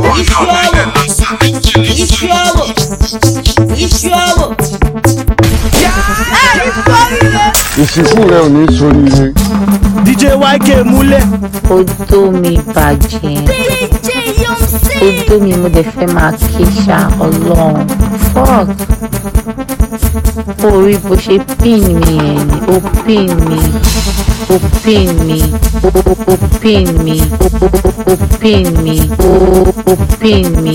ìsìnkú rẹ ò ní sóríire. DJ YK múlẹ̀. Odó mi bàjẹ́. Odó mi mo dẹ̀ fẹ́ máa ké ṣá Ọlọ́run. Fuck. Orí bó ṣe pin mi ẹ̀ ni ó pin mi. Ó pin mi. Ó pin mi. Ó pin mi. Ó pin mi.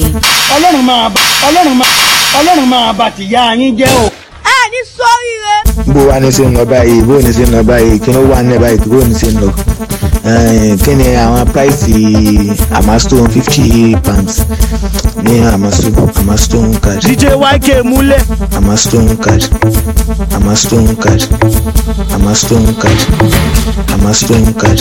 Ọlọ́run máa bà tìyá yín jẹ́ o. Ní sórí rẹ. Bó wá ní sí ń lọ báyìí, bó ní sí ń lọ báyìí, kí ló wà ní báyìí, bó ní sí ń lọ. Kí ni àwọn price Amastone £50 ní Amastone card. DJ YK múlẹ̀. Amastone card. Amastone card. Amastone card. Amastone card.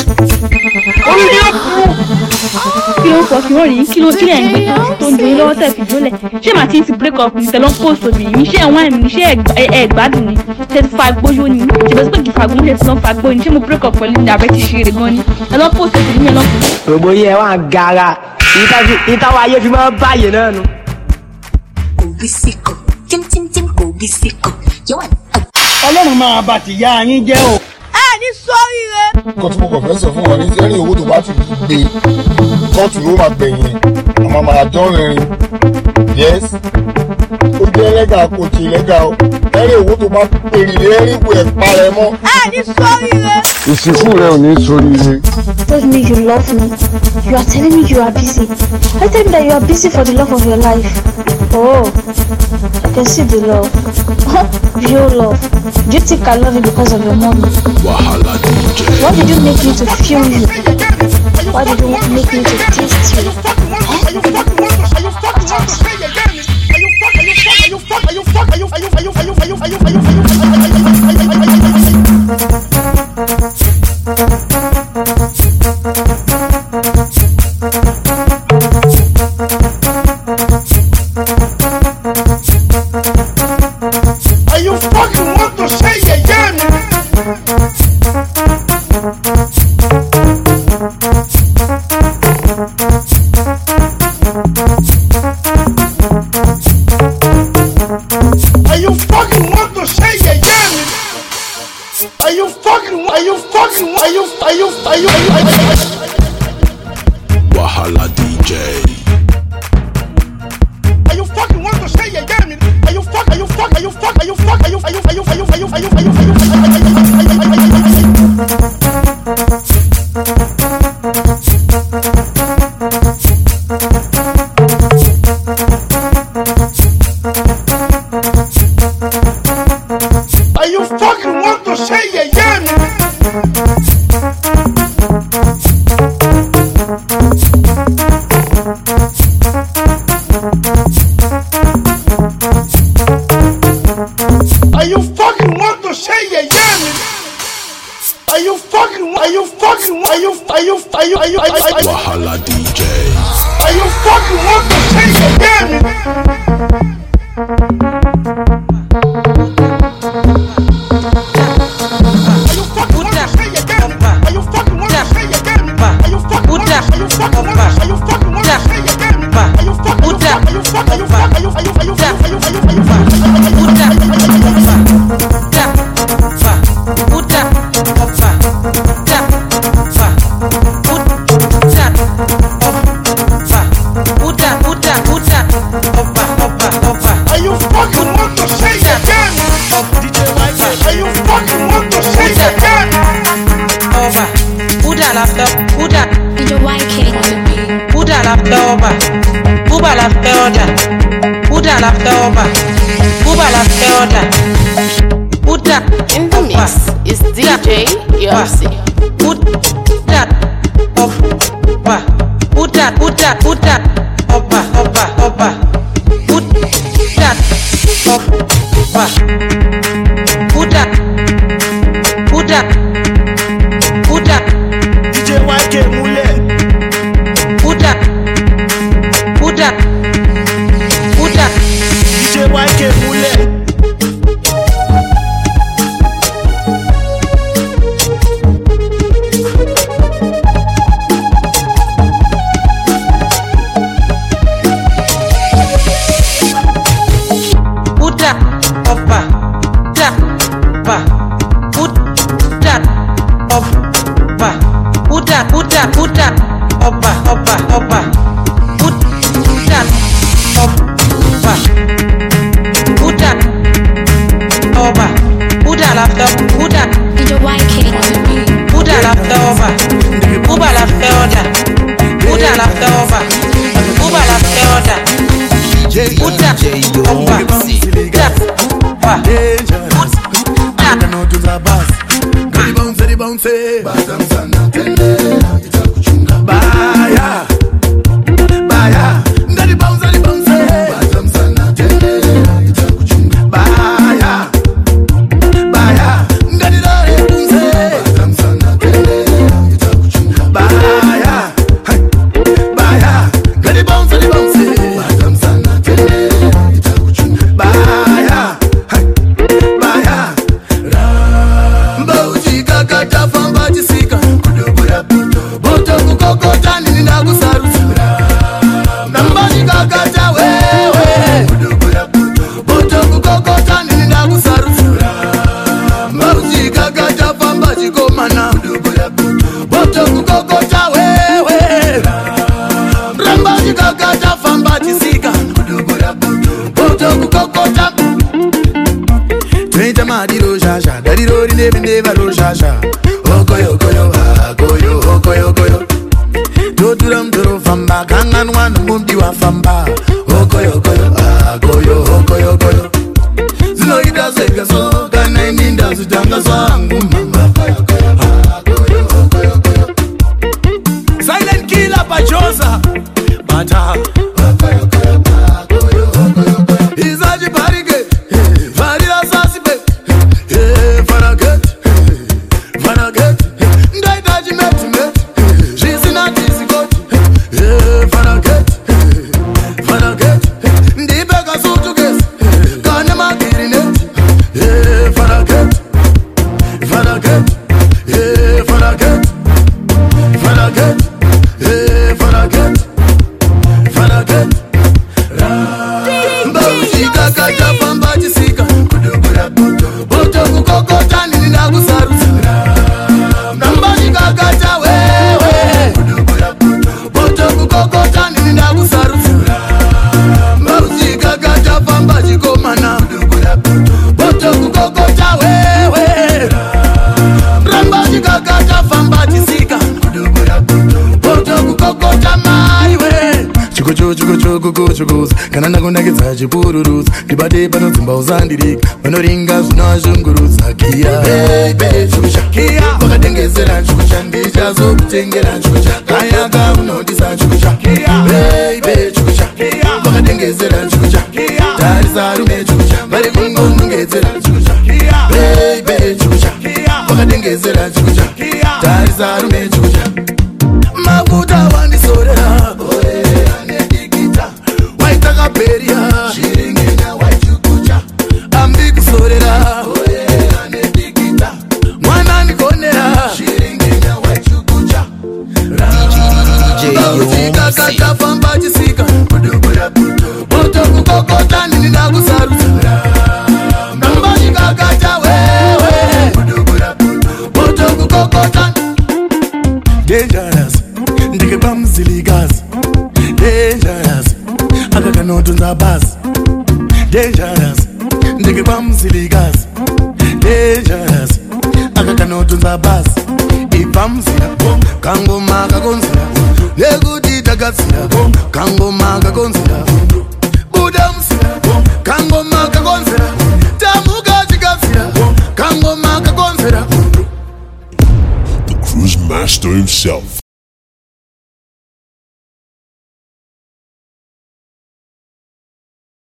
Kí ló ń sọ kí wọ́n rí kí ló tí ẹ̀ ń gbé tó ń dun lọ́wọ́ tẹ̀ fi jólẹ̀ ṣé màá ti break up ní tẹ̀lọ́ post òbí mi ṣé ẹ̀wọ̀n ẹ̀mí ṣé ẹ̀gbádùn ni ṣé ti fa gbóyó ni ṣèbẹ̀ sí pé kì í fa gbóyó ṣe ti lọ́ fa gbóyó ni ṣé mo break up pẹ̀lú ní abẹ́ ti ṣe eré gan ni ẹ̀lọ́ post òbí mi ẹ̀lọ́. gbogbo yẹ wà ń gara ìtawọ̀ ayé fi máa ń báyìí náà nu. Kò bí síkò tímtímtím kò bí síkò yóò. Ọlọ́run máa bà tìyá yín jẹ́ o. Ní sórí rẹ. Nǹkan tí mo kàn fẹ́ sọ fún wọn ní sẹ́rí owó tó bá ti gbé kóòtù ló máa gbẹ̀yìn àmọ́ máa dán rìnrìn. Yes, ó jẹ́ ẹlẹ́gà kò tí ẹlẹ́gà o. Ẹ̀rí owó tó bá pèrè lẹ́rí ìwé ẹ̀ parẹ́ mọ́. Ní sórí rẹ. ìsìnkú rẹ ò ní sóríire. Told me you love me. You are telling me you are busy. I tell me that you are busy for the love of your life. Oh, I can see the love. Real love. Do you think I love you because of your money? Wahala DJ. Why did you make me to feel you? Why did you make me to taste you? Are you fucking want to say again? Are you fucking want to say again? Are you fucking Wahala DJ. Are you fucking want to say again? Are you fucking want to say again? Wahala DJ. Are you fucking want to change again? In the mix is DJ Yossi. Put that up, put that up, put that up, DJ YK Mule. Put that DJ YK Mule. Silent killer Pajosa. Bata. Izaji parike. Varila sasibe. Fanaget. Ndaitaji met. Jisina tisikot. Fanaget. Ndibeka sutukes. Kane makirinet. Fanaget. Kana kunakidza chipururudza ndibate panodzimba uzandirika vanoringa zvinazvungurudza kiya kia vakatengezera nchukucha ndichazokutengera nchukucha kayaka unondisa nchukucha chukucha vakatengezera nchukucha tarisa rume nchukucha vari kungonongedzera nchukucha chukucha vakatengezera nchukucha tarisa rume nchukucha dangerous. Nigga bam silly gas, dangerous. Akakanoto za bas, ipamsila, kango maka gonzila. Legudi dagasila, kango maka gonzila. Budamsila, kango maka gonzila. Tamuga jigasila, kango maka gonzila. The Cruise Master himself.